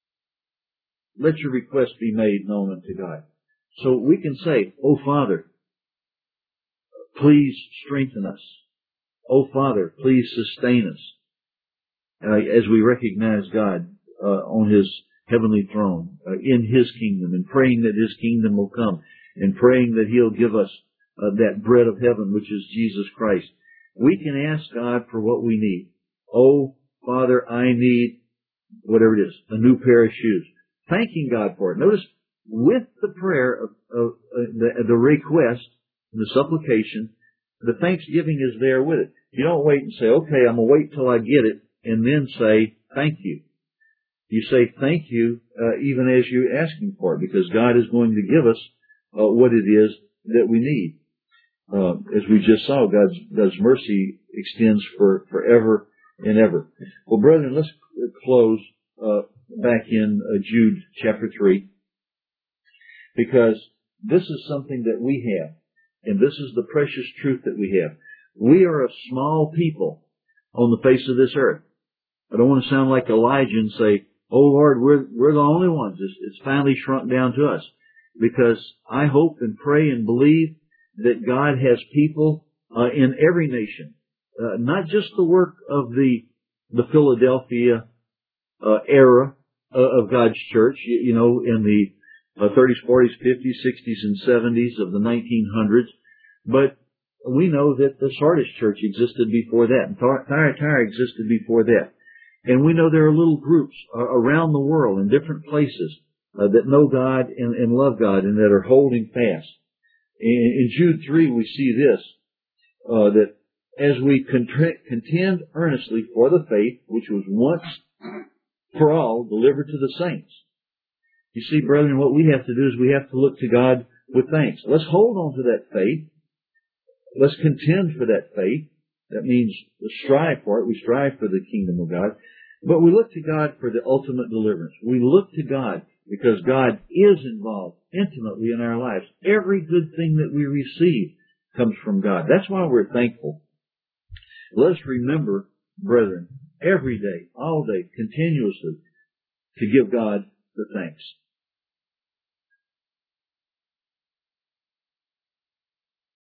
let your request be made known unto God. So we can say, Oh Father, please strengthen us. Oh Father, please sustain us. Uh, as we recognize God uh, on His heavenly throne, uh, in His kingdom, and praying that His kingdom will come, and praying that He'll give us uh, that bread of heaven, which is Jesus Christ. We can ask God for what we need. Oh, Father, I need, whatever it is, a new pair of shoes. Thanking God for it. Notice, with the prayer of, of uh, the, the request, the supplication, the thanksgiving is there with it. You don't wait and say, okay, I'm going to wait till I get it, and then say, thank you. You say thank you uh, even as you're asking for it, because God is going to give us uh, what it is that we need. Uh, as we just saw, God's, God's mercy extends for forever and ever. Well, brethren, let's close uh, back in uh, Jude chapter three, because this is something that we have, and this is the precious truth that we have. We are a small people on the face of this earth. I don't want to sound like Elijah and say, oh Lord, we're, we're the only ones. It's, it's finally shrunk down to us. Because I hope and pray and believe that God has people uh, in every nation, uh, not just the work of the, the Philadelphia uh, era uh, of God's church, you, you know, in the uh, thirties, forties, fifties, sixties, and seventies of the nineteen hundreds, but we know that the Sardis church existed before that, and Thyatira existed before that. And we know there are little groups uh, around the world in different places uh, that know God and, and love God and that are holding fast. In, in Jude three, we see this, uh, that as we contend earnestly for the faith which was once for all delivered to the saints. You see, brethren, what we have to do is we have to look to God with thanks. Let's hold on to that faith. Let's contend for that faith. That means strive for it. We strive for the kingdom of God. But we look to God for the ultimate deliverance. We look to God because God is involved intimately in our lives. Every good thing that we receive comes from God. That's why we're thankful. Let us remember, brethren, every day, all day, continuously, to give God the thanks.